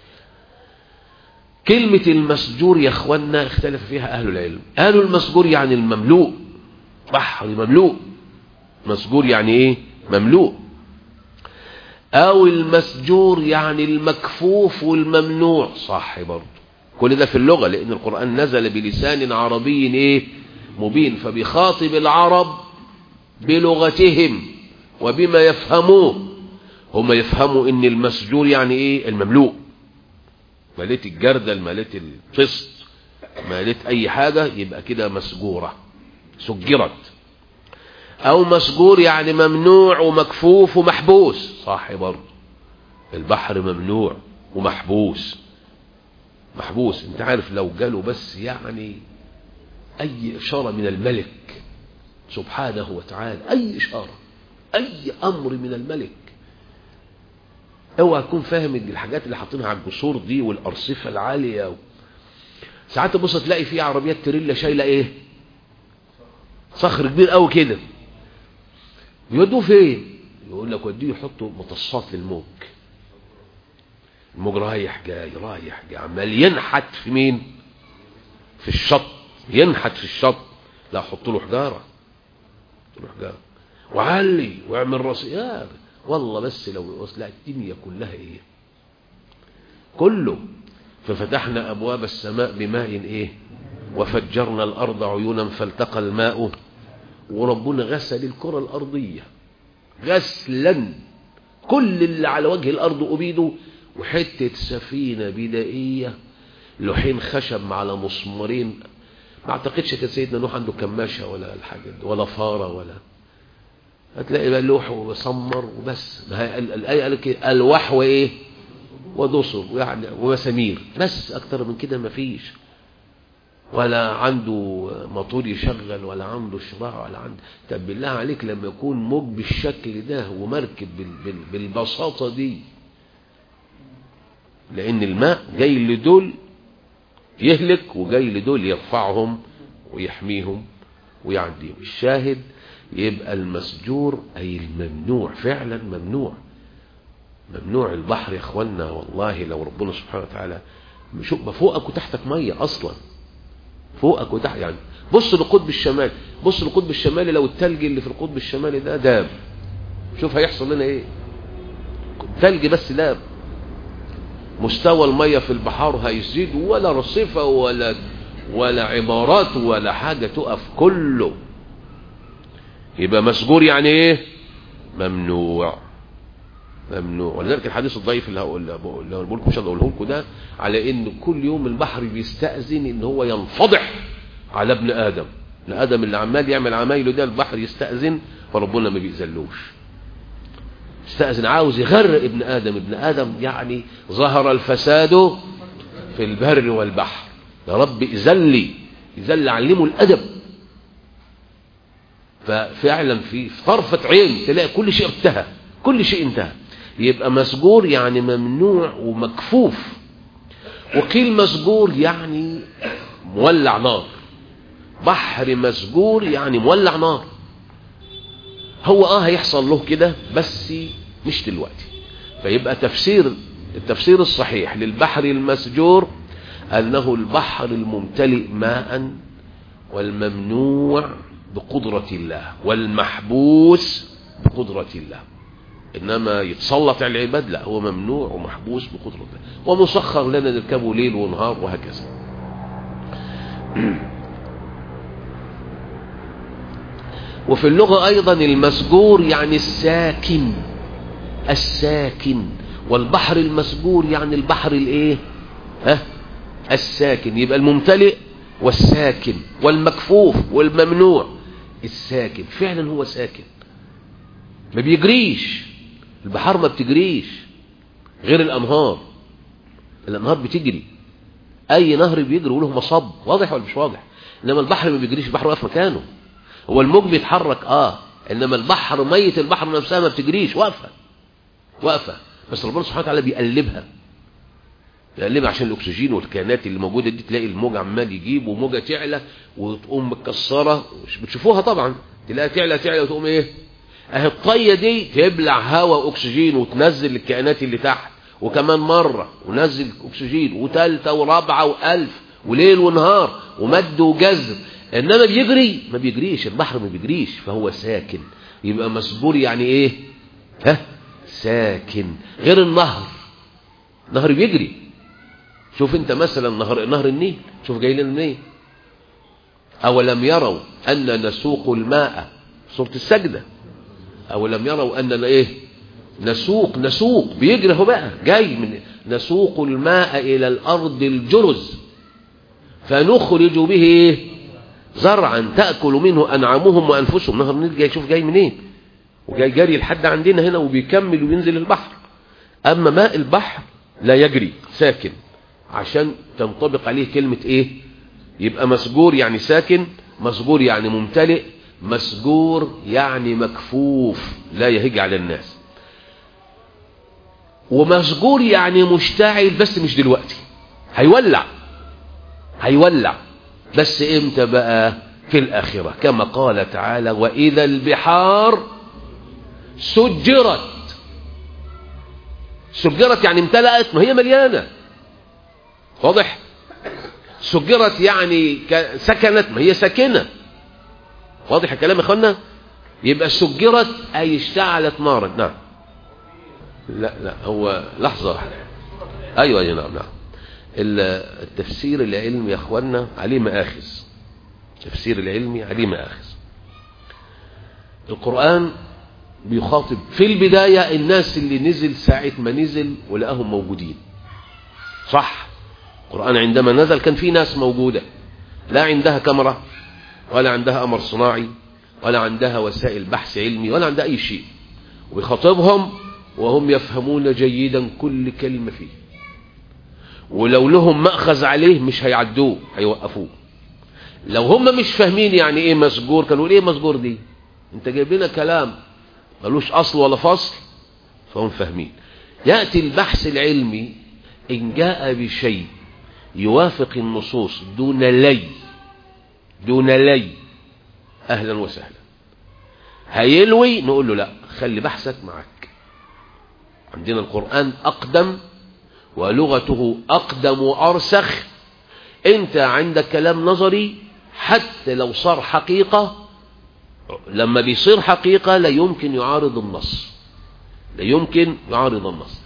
كلمة المسجور يا اخوانا اختلف فيها اهل العلم. قالوا المسجور يعني المملوء، بحر مملوء، مسجور يعني ايه؟ مملوء. او المسجور يعني المكفوف والممنوع، صح برضه. كل ده في اللغة، لان القرآن نزل بلسان عربي ايه؟ مبين، فبيخاطب العرب بلغتهم وبما يفهموه. هم يفهموا ان المسجور يعني ايه؟ المملوء. مليت الجردل، مليت الفسط، مليت اي حاجة، يبقى كده مسجورة، سجرت. او مسجور يعني ممنوع ومكفوف ومحبوس، صح برضه. البحر ممنوع ومحبوس. محبوس، انت عارف لو جاله بس يعني اي اشارة من الملك سبحانه وتعالى، اي اشارة، اي امر من الملك، اوعى تكون فاهم الحاجات اللي حاطينها على الجسور دي والارصفة العالية. ساعات تبص تلاقي فيه عربيات تريلا شايلة ايه؟ صخر كبير قوي كده. يودوه فين؟ يقول لك وديه يحطوا متصات للموج. الموج رايح جاي رايح جاي، عمال ينحت في مين؟ في الشط، ينحت في الشط. لا، حط له حجاره، حط له حجاره وعلي واعمل رصياد. والله بس لو لا الدنيا كلها ايه؟ كله. ففتحنا ابواب السماء بماء ايه؟ وفجرنا الارض عيونا فالتقى الماء. وربنا غسل الكرة الارضية غسلا، كل اللي على وجه الارض ابيده. وحتة سفينة بدائية، لوحين خشب على مسمارين. ما اعتقدش كان سيدنا نوح عنده كماشة ولا الحاجة دي، ولا فارة، ولا هتلاقي بقى لوح وسمر وبس. الآية قال لك الواح وايه؟ ودسر يعني ومسامير، بس اكتر من كده ما فيش. ولا عنده موتور يشغل، ولا عنده شراع، ولا عنده. طب بالله عليك لما يكون موج بالشكل ده ومركب بالبساطة دي، لان الماء جاي لدول يهلك وجاي لدول يرفعهم ويحميهم ويعديهم. الشاهد يبقى المسجور اي الممنوع، فعلا ممنوع. ممنوع البحر يا اخوانا، والله لو ربنا سبحانه وتعالى شوف فوقك وتحتك ميه اصلا، فوقك وتحت. يعني بص للقطب الشمالي، بص للقطب الشمالي، لو التلج اللي في القطب الشمالي ده داب، شوف هيحصل لنا ايه. التلج بس داب، مستوى المية في البحار هيزيد، ولا رصيفة ولا عمارات ولا حاجة تقف، كله. يبقى مسجور يعني ايه؟ ممنوع. ممنوع. ولذلك الحديث الضعيف اللي هقول لكم مش هقوله لكم ده، على ان كل يوم البحر بيستأذن ان هو ينفضح على ابن ادم. ابن ادم اللي عمال يعمل عمايله ده، البحر يستأذن، فربنا ما بيأذلوش. استأذن، عاوز يغرق ابن ادم. ابن ادم يعني ظهر الفساد في البر والبحر، يا رب إذلي علمه الادب. ففعلا في طرفة عين تلاقي كل شيء انتهى، كل شيء انتهى. يبقى مسجور يعني ممنوع ومكفوف. وقيل مسجور يعني مولع نار. بحر مسجور يعني مولع نار. هو هيحصل له كده بس مش دلوقتي. فيبقى التفسير الصحيح للبحر المسجور أنه البحر الممتلئ ماء، والممنوع بقدرة الله، والمحبوس بقدرة الله. إنما يتسلط على العباد لا، هو ممنوع ومحبوس بقدرة الله، ومسخر لنا نركبه ليل ونهار وهكذا. وفي اللغة أيضا المسجور يعني الساكن، الساكن. والبحر المسجور يعني البحر الايه؟ الساكن. يبقى الممتلئ والساكن والمكفوف والممنوع. الساكن فعلا هو ساكن، ما بيجريش. البحر ما بتجريش غير الأنهار. الأنهار بتجري، أي نهر بيجري وله مصب، واضح ولا مش واضح؟ إنما البحر ما بيجريش، البحر واقف مكانه. هو الموج بيتحرك إنما البحر، مية البحر نفسها ما بتجريش، واقفة. بس ربنا سبحانه وتعالى بيقلبها عشان الأكسجين والكائنات اللي موجودة دي. تلاقي الموج عمال يجيب، وموجة تعلى وتقوم متكسرة، بتشوفوها طبعا، تلاقي تعلى وتقوم ايه؟ الطية دي تبلع هواء أكسجين وتنزل الكائنات اللي تحت، وكمان مرة ونزل أكسجين، وثالثة ورابعة وألف، وليل ونهار، ومد وجزر. إنما بيجري؟ ما بيجريش. البحر ما بيجريش، فهو ساكن. يبقى مسجور يعني ايه؟ ساكن. غير النهر، نهر بيجري. شوف انت مثلا نهر النيل، شوف جاي لنا منين. اولم يروا ان نسوق الماء، سورة السجدة، اولم يروا اننا ايه؟ نسوق بيجري اهو بقى، جاي من نسوق الماء الى الارض الجرز فنخرج به ايه؟ زرعا تأكل منه انعامهم وانفسهم. نهر النيل جاي، شوف جاي منين، وجاي جاري لحد عندنا هنا وبيكمل وينزل البحر. اما ماء البحر لا يجري، ساكن، عشان تنطبق عليه كلمة ايه؟ يبقى مسجور يعني ساكن، مسجور يعني ممتلئ، مسجور يعني مكفوف لا يهج على الناس، ومسجور يعني مشتعل بس مش دلوقتي، هيولع بس امتى بقى؟ في الآخرة، كما قال تعالى وإذا البحار سجرت يعني امتلأت، ما هي مليانة، واضح؟ سجرت يعني سكنت، ما هي ساكنة، واضح الكلام يا اخوانا؟ يبقى سجرت أي اشتعلت نارا. نعم. لا هو لحظة. أيوة نعم. التفسير العلمي يا اخوانا عليه مآخذ، التفسير العلمي عليه مآخذ. القرآن بيخاطب في البداية الناس اللي نزل ساعة ما نزل ولقاهم موجودين، صح؟ القرآن عندما نزل كان في ناس موجودة لا عندها كاميرا ولا عندها قمر صناعي ولا عندها وسائل بحث علمي ولا عندها أي شيء، ويخاطبهم وهم يفهمون جيدا كل كلمة فيه، ولو لهم مأخذ عليه مش هيعدوه، هيوقفوه. لو هم مش فاهمين يعني ايه مسجور كانوا ايه مسجور دي؟ انت جايب لنا كلام ملوش اصل ولا فصل، فهم فاهمين. يأتي البحث العلمي ان جاء بشيء يوافق النصوص دون لي اهلا وسهلا. هيلوي نقول له لا، خلي بحثك معك، عندنا القرآن اقدم ولغته اقدم وارسخ. انت عندك كلام نظري حتى لو صار حقيقة، لما بيصير حقيقة لا يمكن يعارض النص،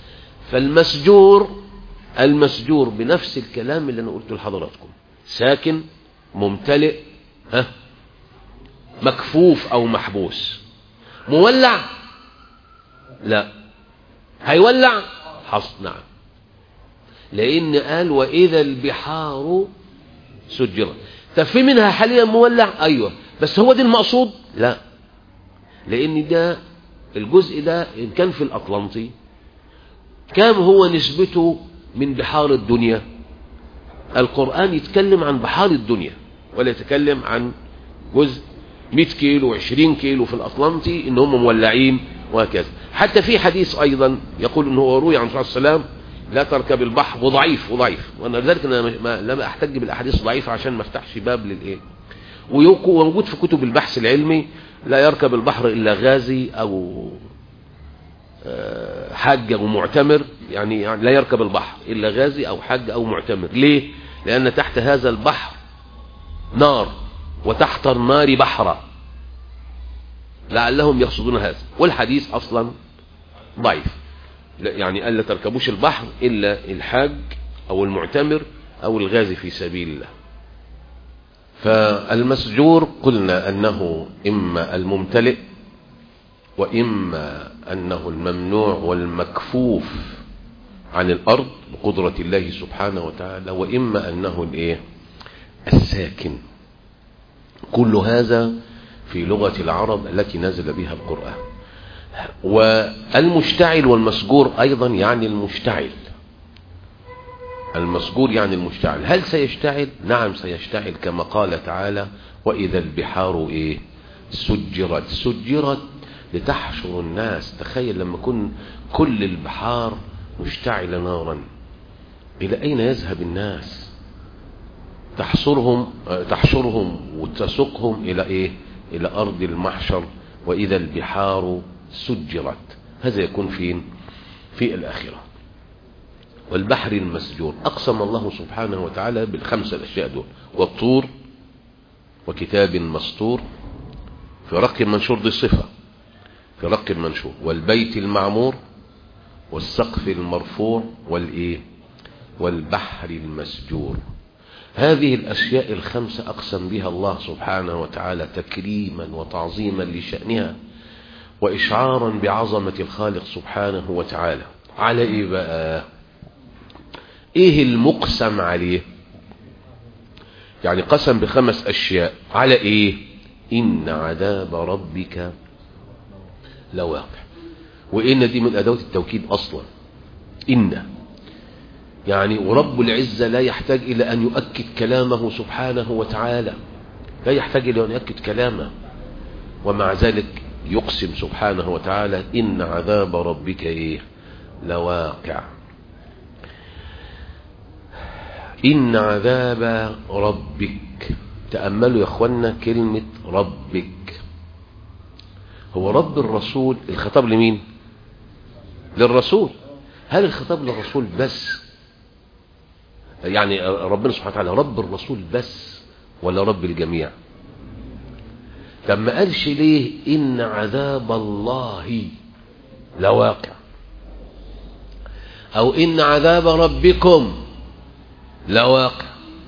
فالمسجور بنفس الكلام اللي انا قلته لحضراتكم، ساكن، ممتلئ، مكفوف او محبوس. مولع؟ لا. هيولع؟ حصل. نعم، لان قال واذا البحار سجرت. طب في منها حاليا مولع؟ ايوه، بس هو ده المقصود؟ لا، لان ده الجزء ده ان كان في الاطلنطي كم هو نسبته من بحار الدنيا؟ القرآن يتكلم عن بحار الدنيا ولا يتكلم عن جزء 100 كيلو 20 كيلو في الاطلنطي ان هم مولعين وهكذا. حتى في حديث ايضا يقول انه روي عن الرسول صلى الله عليه وسلم لا تركب البحر، وضعيف، وانا لذلك انا لم احتج بالاحاديث ضعيفه عشان ما افتحش باب للايه. وموجود في كتب البحث العلمي لا يركب البحر الا غازي او حج او معتمر، يعني لا يركب البحر الا غازي او حج او معتمر. ليه؟ لان تحت هذا البحر نار وتحت النار بحرا، لعلهم يقصدون هذا، والحديث اصلا ضعيف. يعني قال لا تركبوش البحر إلا الحاج أو المعتمر أو الغازي في سبيل الله. فالمسجور قلنا أنه إما الممتلئ وإما أنه الممنوع والمكفوف عن الأرض بقدرة الله سبحانه وتعالى، وإما أنه الساكن. كل هذا في لغة العرب التي نزل بها القرآن. والمشتعل والمسجور أيضا يعني المسجور يعني المشتعل. هل سيشتعل؟ نعم سيشتعل، كما قال تعالى وإذا البحار سجرت لتحشر الناس. تخيل لما يكون كل البحار مشتعلة نارا، إلى أين يذهب الناس؟ تحشرهم وتسوقهم إلى إلى أرض المحشر. وإذا البحار سجرت، هذا يكون فين؟ في الآخرة. والبحر المسجور أقسم الله سبحانه وتعالى بالخمسة الأشياء دول: والطور، وكتاب مسطور. في رق منشور دي صفة، في رق المنشور، والبيت المعمور، والسقف المرفوع، والبحر المسجور. هذه الأشياء الخمسة أقسم بها الله سبحانه وتعالى تكريما وتعظيما لشأنها وإشعارا بعظمة الخالق سبحانه وتعالى. على إيه بقى؟ إيه المقسم عليه؟ يعني قسم ب5 أشياء. على إيه؟ إن عذاب ربك لواقع. وإن دي من أدوات التوكيد أصلا. إن يعني ورب العزة لا يحتاج إلى أن يؤكد كلامه سبحانه وتعالى، لا يحتاج إلى أن يؤكد كلامه، ومع ذلك يقسم سبحانه وتعالى إن عذاب ربك لواقع. إن عذاب ربك، تأملوا يا أخوانا كلمة ربك. هو رب الرسول الخطاب لمين؟ للرسول. هل الخطاب للرسول بس؟ يعني ربنا سبحانه وتعالى رب الرسول بس ولا رب الجميع؟ طب ما قالش ليه إن عذاب الله لواقع، أو إن عذاب ربكم لواقع،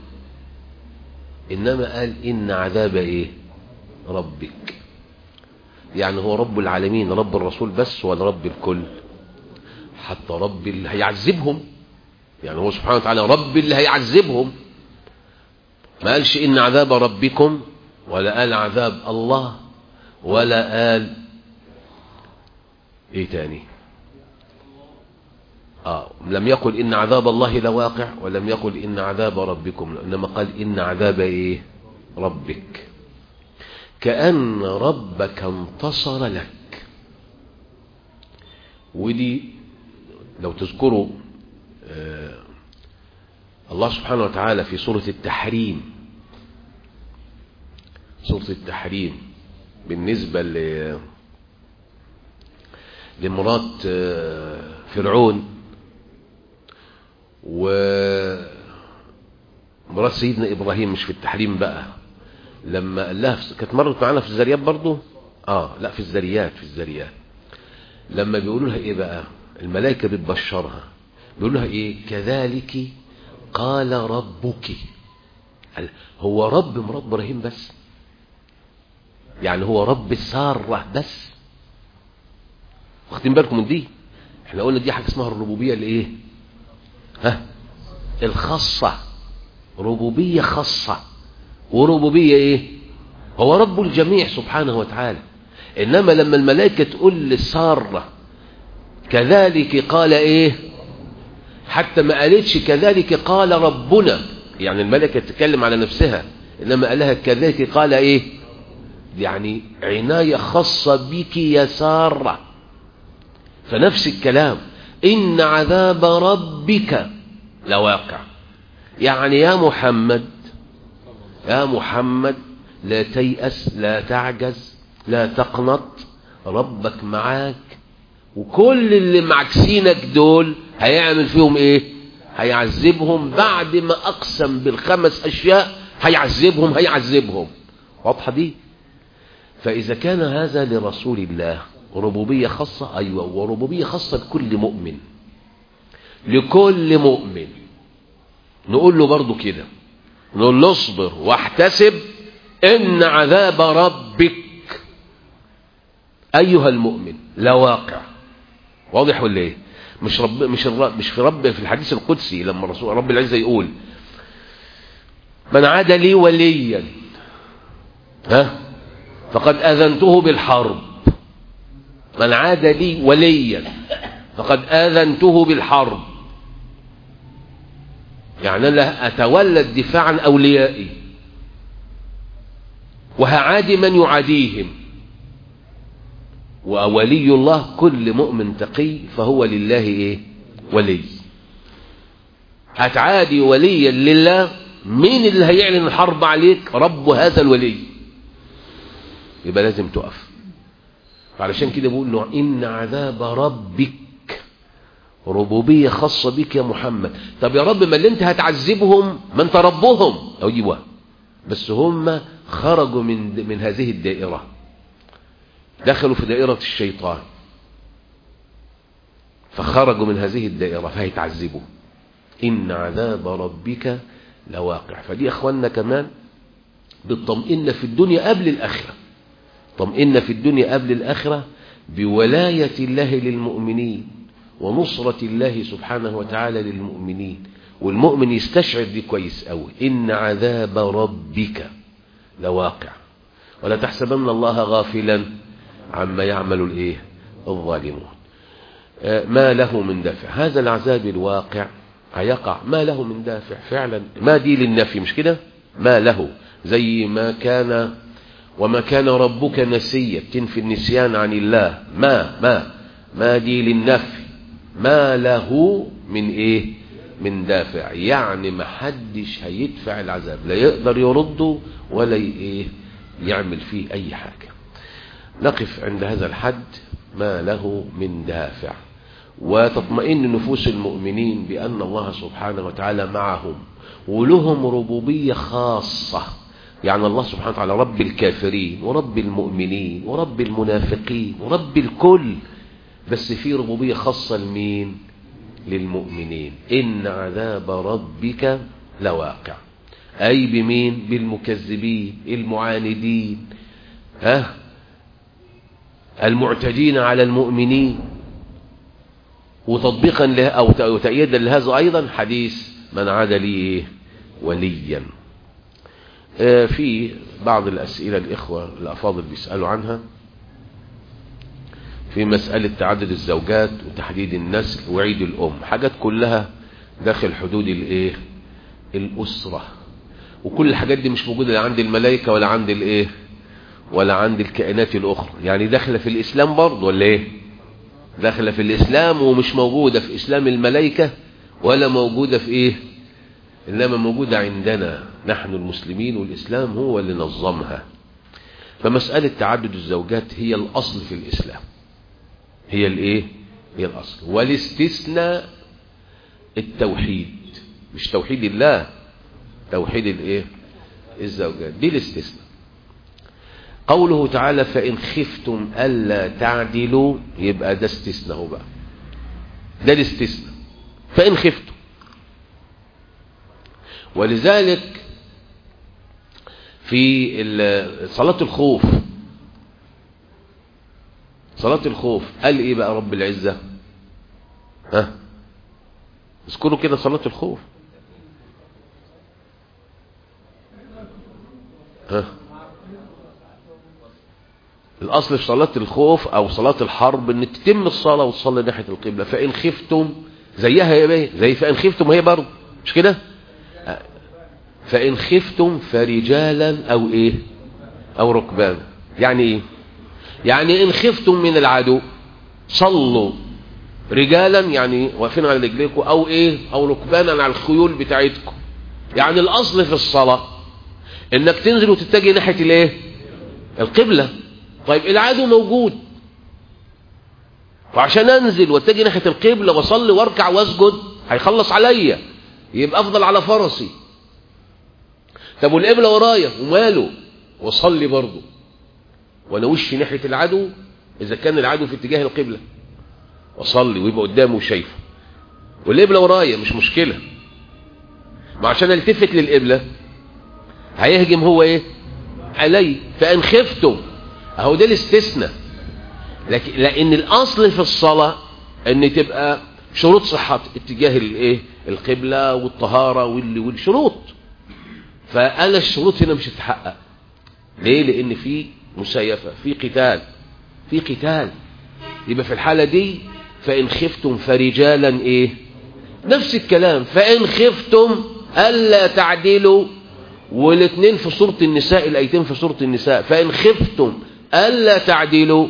إنما قال إن عذاب ربك. يعني هو رب العالمين رب الرسول بس ولا رب الكل؟ حتى رب اللي هيعذبهم، يعني هو سبحانه وتعالى رب اللي هيعذبهم. ما قالش إن عذاب ربكم، ولا قال عذاب الله، ولا قال ايه تاني؟ لم يقل إن عذاب الله لواقع، ولم يقل إن عذاب ربكم، إنما قال إن عذاب ربك. كأن ربك انتصر لك. ودي لو تذكروا الله سبحانه وتعالى في سورة التحريم، سورة التحريم بالنسبة لمرات فرعون ومرات سيدنا إبراهيم، مش في التحريم بقى، لما قال لها كانت مرت معانا في الذريات برضو، لا في الذريات، لما بيقولوا لها ايه بقى؟ الملائكة بتبشرها، بيقولوا لها كذلك قال ربك. هو رب مرات إبراهيم بس؟ يعني هو رب سارة بس؟ واخدين بالكم من دي؟ احنا قلنا دي حاجة اسمها الربوبية الخاصة، ربوبية خاصة، وربوبية هو رب الجميع سبحانه وتعالى. انما لما الملائكة تقول لسارة كذلك قال حتى ما قالتش كذلك قال ربنا، يعني الملائكة تتكلم على نفسها، انما قالها كذلك قال يعني عناية خاصة بك يا سارة. فنفس الكلام، إن عذاب ربك لواقع. يعني يا محمد لا تيأس، لا تعجز، لا تقنط، ربك معاك، وكل اللي معكسينك دول هيعمل فيهم هيعذبهم بعد ما أقسم ب5 أشياء هيعذبهم. واضحة دي؟ فإذا كان هذا لرسول الله ربوبية خاصة، أيوة، وربوبية خاصة لكل مؤمن، لكل مؤمن نقول له برضو كده، نقول له اصبر واحتسب إن عذاب ربك أيها المؤمن لواقع. واضح ولا مش في رب في الحديث القدسي لما الرسول رب العزة يقول من عاد لي وليا فقد أذنته بالحرب. من عاد لي وليا فقد آذنته بالحرب. يعني أنا أتولى الدفاع عن أوليائي وهعادي من يعاديهم. وولي الله كل مؤمن تقي فهو لله ولي. هتعادي وليا لله، مين اللي هيعلن الحرب عليك؟ رب هذا الولي. يبقى لازم تقف. علشان كده بقول له إن عذاب ربك ربوبية خاصة بك يا محمد. طب يا رب ما اللي انت هتعذبهم ما انت ربهم، ايوه، بس هم خرجوا من هذه الدائرة. دخلوا في دائرة الشيطان فخرجوا من هذه الدائرة فهيتعذبوا. إن عذاب ربك لواقع. فدي أخواننا كمان بالطمئنة في الدنيا قبل الآخرة، طمئنة في الدنيا قبل الآخرة بولاية الله للمؤمنين ونصرة الله سبحانه وتعالى للمؤمنين. والمؤمن يستشعر دي كويس قوي، إن عذاب ربك لواقع ولا تحسبن الله غافلا عما يعمل الظالمون. ما له من دافع. هذا العذاب الواقع هيقع، ما له من دافع فعلا. ما دي للنفي مش كده؟ ما له زي ما كان وما كان ربك نسيا، تنفي النسيان عن الله. ما دي للنفي، ما له من من دافع، يعني ما حدش هيدفع العذاب، لا يقدر يرده ولا يعمل فيه اي حاجة. نقف عند هذا الحد، ما له من دافع. وتطمئن نفوس المؤمنين بأن الله سبحانه وتعالى معهم ولهم ربوبية خاصة. يعني الله سبحانه وتعالى رب الكافرين ورب المؤمنين ورب المنافقين ورب الكل، بس في ربوبية خاصة لمين؟ للمؤمنين. إن عذاب ربك لواقع، أي بمين؟ بالمكذبين المعاندين المعتدين على المؤمنين. وتطبيقا له أو تأييدا لهذا أيضا حديث من عاد لي وليا. في بعض الأسئلة الإخوة الأفاضل بيسألوا عنها في مسألة تعدد الزوجات وتحديد النسل وعيد الأم، حاجات كلها داخل حدود الأسرة. وكل الحاجات دي مش موجودة لا عند الملائكة ولا عند ولا عند الكائنات الأخرى. يعني داخلة في الإسلام برضه ولا داخلة في الإسلام ومش موجودة في إسلام الملائكة ولا موجودة في إنما موجودة عندنا نحن المسلمين، والإسلام هو اللي نظمها. فمسألة تعدد الزوجات هي الأصل في الإسلام، هي هي الأصل. والاستثناء التوحيد، مش توحيد الله، توحيد الزوجات، دي الاستثناء. قوله تعالى فإن خفتم ألا تعدلوا، يبقى ده استثناء بقى، ده الاستثناء فإن خفتم. ولذلك في صلاة الخوف، صلاة الخوف قال بقى رب العزة؟ اذكروا كده صلاة الخوف. الأصل في صلاة الخوف أو صلاة الحرب إن تتم الصلاة وتصلي ناحية القبلة. فإن خفتم زيها يا بيه، زي فإن خفتم هي برضه مش كده؟ فإن خفتم فرجالا أو ركبانا. يعني يعني إن خفتم من العدو صلوا رجالا، يعني واقفين على رجليكم، أو ركبانا على الخيول بتاعتكم. يعني الأصل في الصلاة إنك تنزل وتتجه ناحية القبلة. طيب العدو موجود، وعشان انزل واتجه ناحيه القبله واصلي واركع واسجد هيخلص عليا، يبقى افضل على فرسي. طب والقبله ورايا وماله، واصلي برضه وانا وشي ناحيه العدو اذا كان العدو في اتجاه القبله، واصلي ويبقى قدامه وشايفه، والقبله ورايا مش مشكله. ما عشان التفت للقبله هيهجم هو علي. فان خفتم اهو ده الاستثناء. لان الاصل في الصلاة ان تبقى شروط صحة اتجاه القبلة والطهارة والشروط. فقال الشروط هنا مش هتتحقق. ليه؟ لان في مسايفة، في قتال. يبقى في الحالة دي فإن خفتم فرجالا نفس الكلام. فإن خفتم ألا تعدلوا، والاثنين في سورة النساء، الآيتين في سورة النساء. فإن خفتم ألا تعدلوا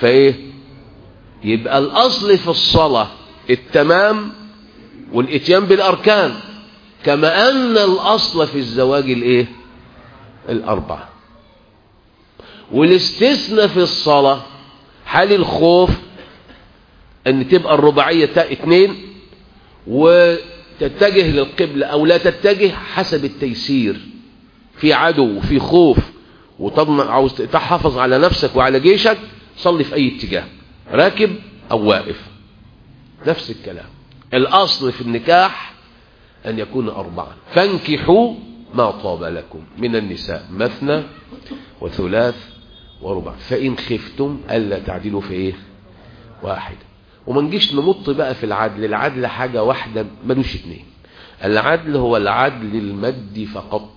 يبقى الأصل في الصلاة التمام والإتيان بالأركان، كما أن الأصل في الزواج الأربعة. والاستثناء في الصلاة حال الخوف أن تبقى الرباعية 2 وتتجه للقبلة أو لا تتجه حسب التيسير. في عدو وفي خوف وطبعا عاوز تحافظ على نفسك وعلى جيشك، صلي في أي اتجاه، راكب أو واقف، نفس الكلام. الأصل في النكاح أن يكون 4. فانكحوا ما طاب لكم من النساء مثنى وثلاث ورباع فإن خفتم ألا تعدلوا في إيه؟ واحد. وما نجيش نمط بقى في العدل. العدل حاجة واحدة ملوش اتنين. العدل هو العدل المادي فقط.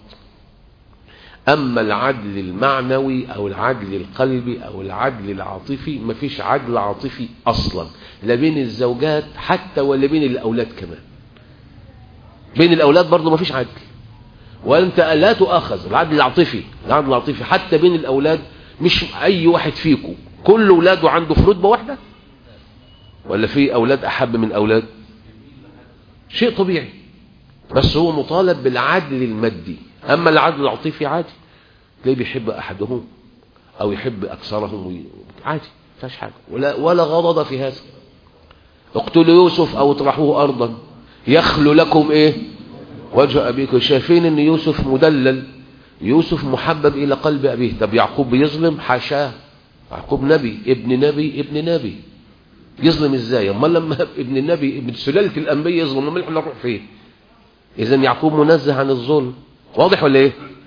أما العدل المعنوي أو العدل القلبي أو العدل العاطفي مفيش عدل عاطفي أصلا، لا بين الزوجات حتى ولا بين الأولاد كمان. بين الأولاد برضو مفيش عدل، وأنت لا تؤخذ العدل العاطفي. العدل العاطفي حتى بين الأولاد، مش أي واحد فيكم كل أولاده عنده في رتبة واحدة، ولا في أولاد أحب من أولاد؟ شيء طبيعي، بس هو مطالب بالعدل المادي. أما العدل العاطفي عادي، تلاقيه بيحب أحدهم أو يحب أكثرهم عادي، مفيش حاجة ولا غضض في هذا. اقتلوا يوسف أو اطرحوه أرضا يخلو لكم إيه؟ وجه أبيكم. شايفين إن يوسف مدلل، يوسف محبب إلى قلب أبيه. طب يعقوب بيظلم؟ حاشاه، يعقوب نبي ابن نبي يظلم ازاي؟ امال لما ابن النبي ابن سلالة الأنبياء يظلم، امال احنا نروح فين؟ إذا يعقوب منزه عن الظلم، واضح ولا ايه؟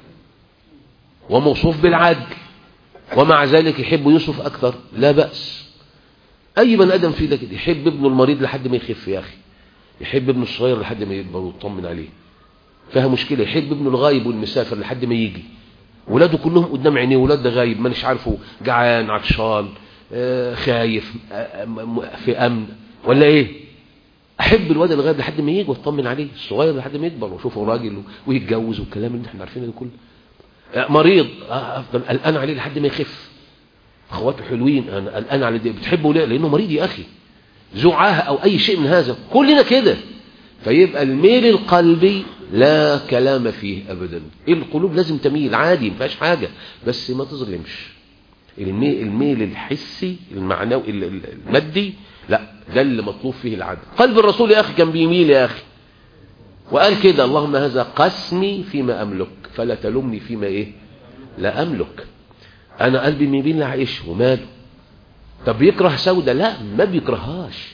وموصوف بالعدل، ومع ذلك يحب يوسف أكثر، لا بأس. أي بني آدم فيه ده كده، يحب ابنه المريض لحد ما يخف يا أخي، يحب ابنه الصغير لحد ما يكبر ويطمن عليه، فيها مشكلة. يحب ابنه الغايب والمسافر لحد ما يجي. ولاده كلهم قدام عينيه، ولاد ده غايب مانيش عارفه، جعان عطشان خايف في أمن ولا ايه. احب الواد الغايب لحد ما يجي واطمن عليه، الصغير لحد ما يكبر واشوفه راجل ويتجوز والكلام اللي احنا عارفينه ده كله. مريض افضل قلقان عليه لحد ما يخف. اخواته حلوين، انا قلقان عليه. بتحبه ليه؟ لانه مريض يا اخي، ذو عاهه او اي شيء من هذا، كلنا كده. فيبقى الميل القلبي لا كلام فيه ابدا. القلوب لازم تميل عادي، ما فيهاش حاجه، بس ما تظلمش. الميل الحسي المعنوي المادي لا، ده اللي مطلوب فيه العدل. قلب الرسول يا اخي كان بيميل يا اخي، وقال كده: اللهم هذا قسمي فيما املك فلا تلومني فيما ايه لا املك. انا قلبي بيميل لعائشة وماله. طب بيكره سودة؟ لا، ما بيكرهاش،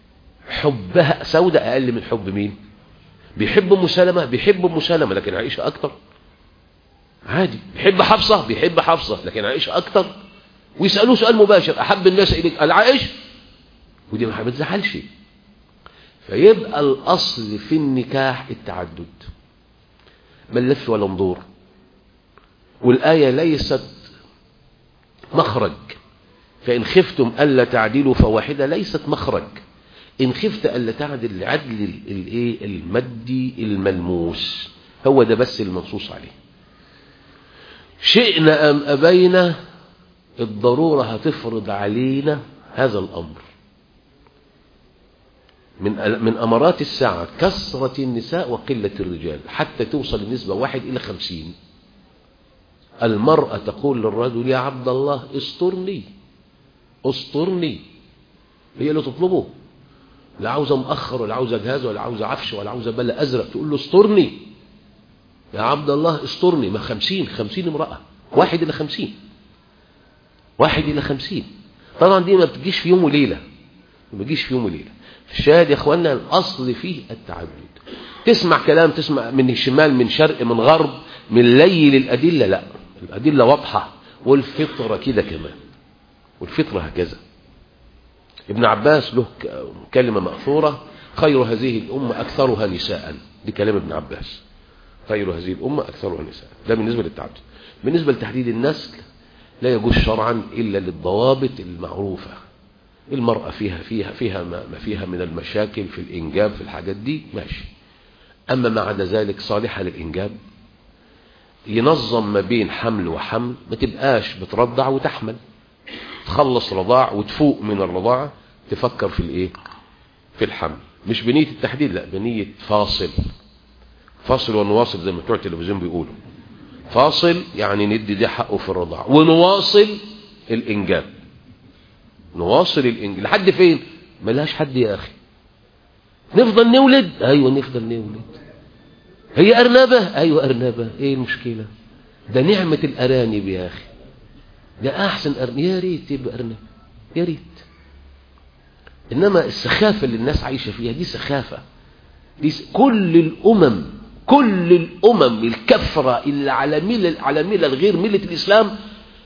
حبها سودة اقل من حب مين؟ بيحب ام سلمة، بيحب ام سلمة، لكن عائشة اكتر عادي. بيحب حفصة، بيحب حفصة، لكن عائشة اكتر. ويسألوه سؤال مباشر: احب الناس اليك؟ قال عائشة. ودي ما بتزعلش. فيبقى الاصل في النكاح التعدد، ما نلف ولا ندور. والآية ليست مخرج. فإن خفتم ألا تعدلوا فواحدة ليست مخرج. إن خفت ألا تعدل العدل المادي الملموس، هو ده بس المنصوص عليه. شئنا أم أبينا الضرورة هتفرض علينا هذا الأمر. من أمارات الساعة كثرة النساء وقلة الرجال، حتى توصل النسبة 1:50. المرأة تقول للرجل: يا عبد الله استرني استرني. هي اللي تطلبه، لا عاوزة مؤخر ولا عاوزة جهاز ولا عاوزة عفش ولا عاوزة بلا أزرق، تقول له استرني يا عبد الله استرني. ما 50 امرأة، 1:50. 1:50. طبعا دي ما بتجيش في يوم وليلة، ما بتجيش في يوم وليلة. الشاهد يا اخوانا الأصل فيه التعدد. تسمع كلام، تسمع من شمال من شرق من غرب، من ليل الأدلة، لا، الأدلة واضحة. والفطرة كده كمان، والفطرة هكذا. ابن عباس له كلمة مأثورة: خير هذه الأمة أكثرها نساء. دي كلام ابن عباس: خير هذه الأمة أكثرها نساء. ده بالنسبة للتعدد. بالنسبة لتحديد النسل لا يجوز شرعا إلا للضوابط المعروفة. المرأة فيها ما فيها من المشاكل في الإنجاب، في الحاجات دي ماشي. أما ما عدا ذلك صالحة للإنجاب. ينظم ما بين حمل وحمل، ما تبقاش بترضع وتحمل، تخلص رضاع وتفوق من الرضاعة تفكر في الايه؟ في الحمل. مش بنية التحديد، لا، بنية فاصل ونواصل، زي ما بتوع التلفزيون بيقولوا. فاصل يعني ندي ده حقه في الرضاعة، ونواصل الإنجاب. نواصل الإنجاب لحد فين؟ ملهاش حد يا أخي. نفضل نولد، أيوة نفضل نولد. هي أرنبة، أيوة أرنبة، إيه المشكلة؟ ده نعمة الأرانب يا أخي، ده أحسن أرنب، يا ريت تبقى أرنب. يا ريت. إنما السخافة اللي الناس عايشة فيها دي سخافة. كل الأمم الكفرة اللي على ملة غير ملة الإسلام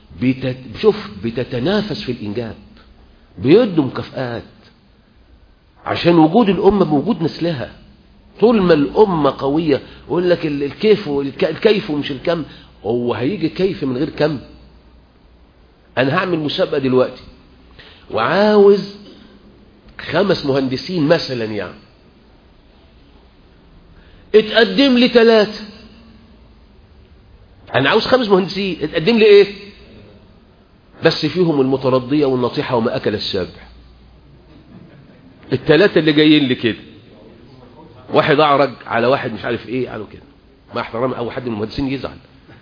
بتتنافس في الإنجاب، بيدوا مكافآت عشان وجود الأمة بوجود نسلها. طول ما الأمة قوية يقول لك الكيف ومش الكم. هو هيجي كيف من غير كم؟ أنا هعمل مسابقة دلوقتي وعاوز 5 مهندسين مثلا، يعني اتقدم لي 3. أنا عاوز 5 مهندسين، اتقدم لي إيه؟ بس فيهم المترضية والنطيحة وما أكل السابع. ال3 اللي جايين لي كده، واحد أعرج على واحد مش عارف إيه، قالوا كده ما احترام أو حد من المهندسين يزعل.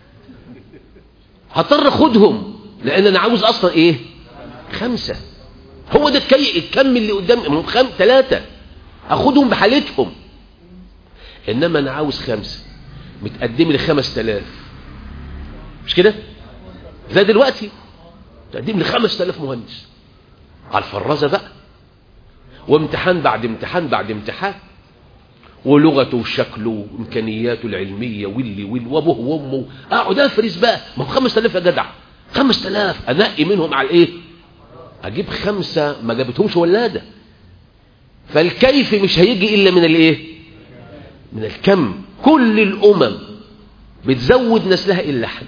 هضطر أخدهم لأن أنا عاوز أصلا إيه؟ 5. هو ده الكم اللي قدام 3 أخدهم بحالتهم. إنما أنا عاوز 5 متقدم لي 5000، مش كده؟ زي دلوقتي تقدم لي 5000 مهندس على الفرازة بقى، وامتحان بعد امتحان بعد امتحان، ولغته وشكله وامكانياته العلميه واللي وابوه وامه. اقعد افرز بقى، ما هو 5000 يا جدع، 5000 انقي منهم على ايه؟ اجيب 5 ما جابتهمش ولاده. فالكيف مش هيجي الا من الايه؟ من الكم. كل الامم بتزود نسلها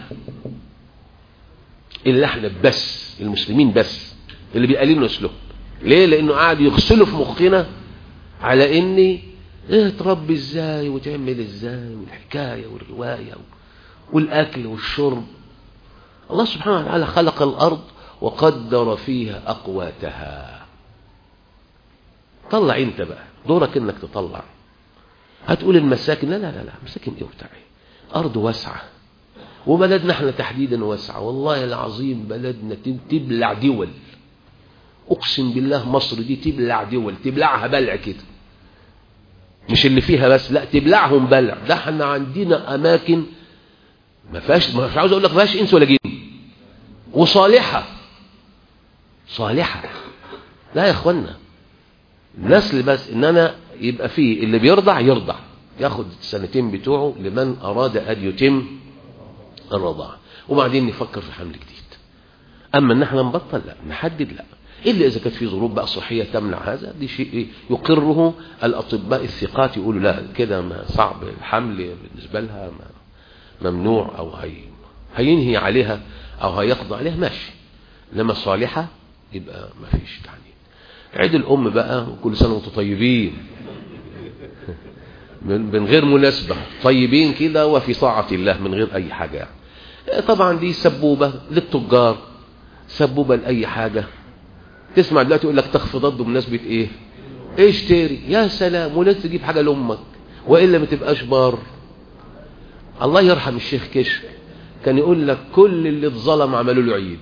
الا احنا بس، المسلمين بس اللي بيقللوا نسلهم. ليه؟ لانه قاعد يغسلوا في مخنا على اني تربي ازاي وتعمل ازاي، والحكايه والروايه والاكل والشرب. الله سبحانه وتعالى خلق الارض وقدر فيها اقواتها. طلع انت بقى، دورك انك تطلع. هتقول المساكن، لا مساكن ايه وبتاعي؟ ارض واسعه، وبلدنا احنا تحديدا واسعه. والله العظيم بلدنا تبلع دول، اقسم بالله مصر دي تبلع دول، تبلعها بلع كده، مش اللي فيها بس، لا تبلعهم بلع. ده احنا عندنا اماكن ما فيهاش، مش عاوز اقول لك ما فيهاش انس ولا جن، وصالحه لا يا اخوانا. النسل بس ان انا يبقى فيه اللي بيرضع ياخد 2 بتوعه لمن اراد ان يتم الرضاعه، وبعدين نفكر في حمل جديد. اما ان احنا نبطل، لا نحدد، لا إلا إذا كانت في ظروف بقى صحية تمنع هذا. دي شيء يقره الأطباء الثقات، يقولوا لا كده ما صعب الحمل بالنسبة لها، ممنوع أو هينهي عليها أو هيقضي عليها، ماشي. لما صالحة يبقى ما فيش تعنيد. عيد الأم بقى، وكل سنة وانتم طيبين من غير مناسبة، طيبين كده وفي طاعة الله من غير أي حاجة. طبعا دي سبوبة للتجار، سبوبة لأي حاجة. تسمع دلوقتي يقول لك تخفيضات بمناسبة ايه؟ اشتري، يا سلام، ولازم تجيب حاجة لأمك وإلا ما تبقاش بار. الله يرحم الشيخ كشك كان يقول لك كل اللي اتظلم عملوا له عيد.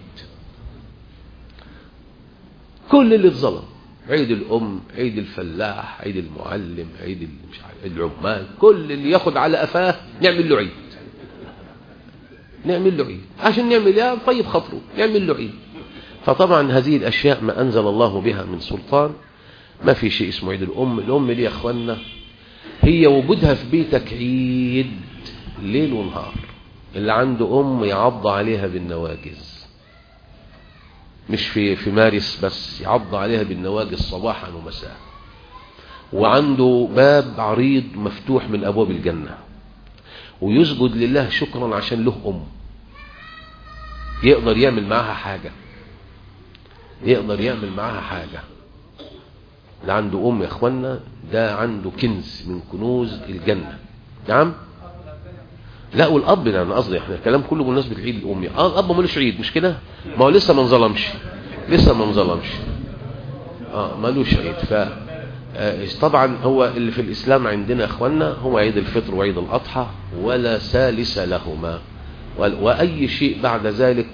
كل اللي اتظلم، عيد الأم، عيد الفلاح، عيد المعلم، عيد مش عارف العمال، كل اللي ياخد على قفاه نعمل له عيد. نعمل له عيد عشان نعمل ايه؟ طيب خاطره، نعمل له عيد. فطبعا هذه الأشياء ما أنزل الله بها من سلطان. ما في شيء اسمه عيد الأم. الأم دي يا أخوانا هي وجودها في بيتك عيد ليل ونهار. اللي عنده أم يعض عليها بالنواجز، مش في مارس بس، يعض عليها بالنواجز صباحا ومساء. وعنده باب عريض مفتوح من أبواب الجنة، ويسجد لله شكرا عشان له أم يقدر يعمل معها حاجة، اللي عنده أم يا أخوانا ده عنده كنز من كنوز الجنة. نعم. لا والأب، يعني قصدي احنا الكلام كله بمناسبة العيد الأمي. الأب ملوش عيد، مش كده؟ ما هو لسه ما انظلمش، ملوش عيد. طبعا هو اللي في الإسلام عندنا يا أخوانا هو عيد الفطر وعيد الأضحى، ولا ثالث لهما. وأي شيء بعد ذلك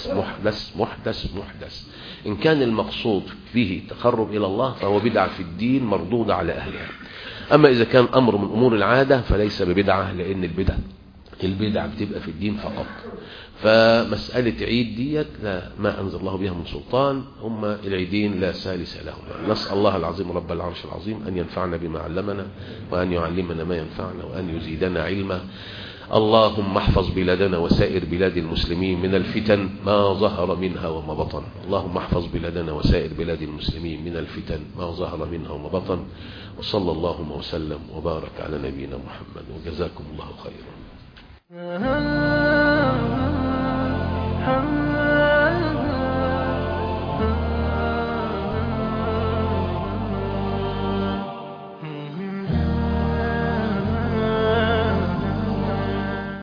محدث. إن كان المقصود فيه تقرب إلى الله فهو بدعة في الدين مردودة على أهلها. أما إذا كان أمر من أمور العادة فليس ببدعة، لأن البدعة البدع بتبقى في الدين فقط. فمسألة عيد ديت لا ما أنزل الله بها من سلطان، هم العيدين لا ثالث لهما. نسأل الله العظيم رب العرش العظيم أن ينفعنا بما علمنا، وأن يعلمنا ما ينفعنا، وأن يزيدنا علما. اللهم احفظ بلادنا وسائر بلاد المسلمين من الفتن ما ظهر منها وما بطن. اللهم احفظ بلادنا وسائر بلاد المسلمين من الفتن ما ظهر منها وما بطن. وصلى الله وسلم وبارك على نبينا محمد، وجزاكم الله خيرا.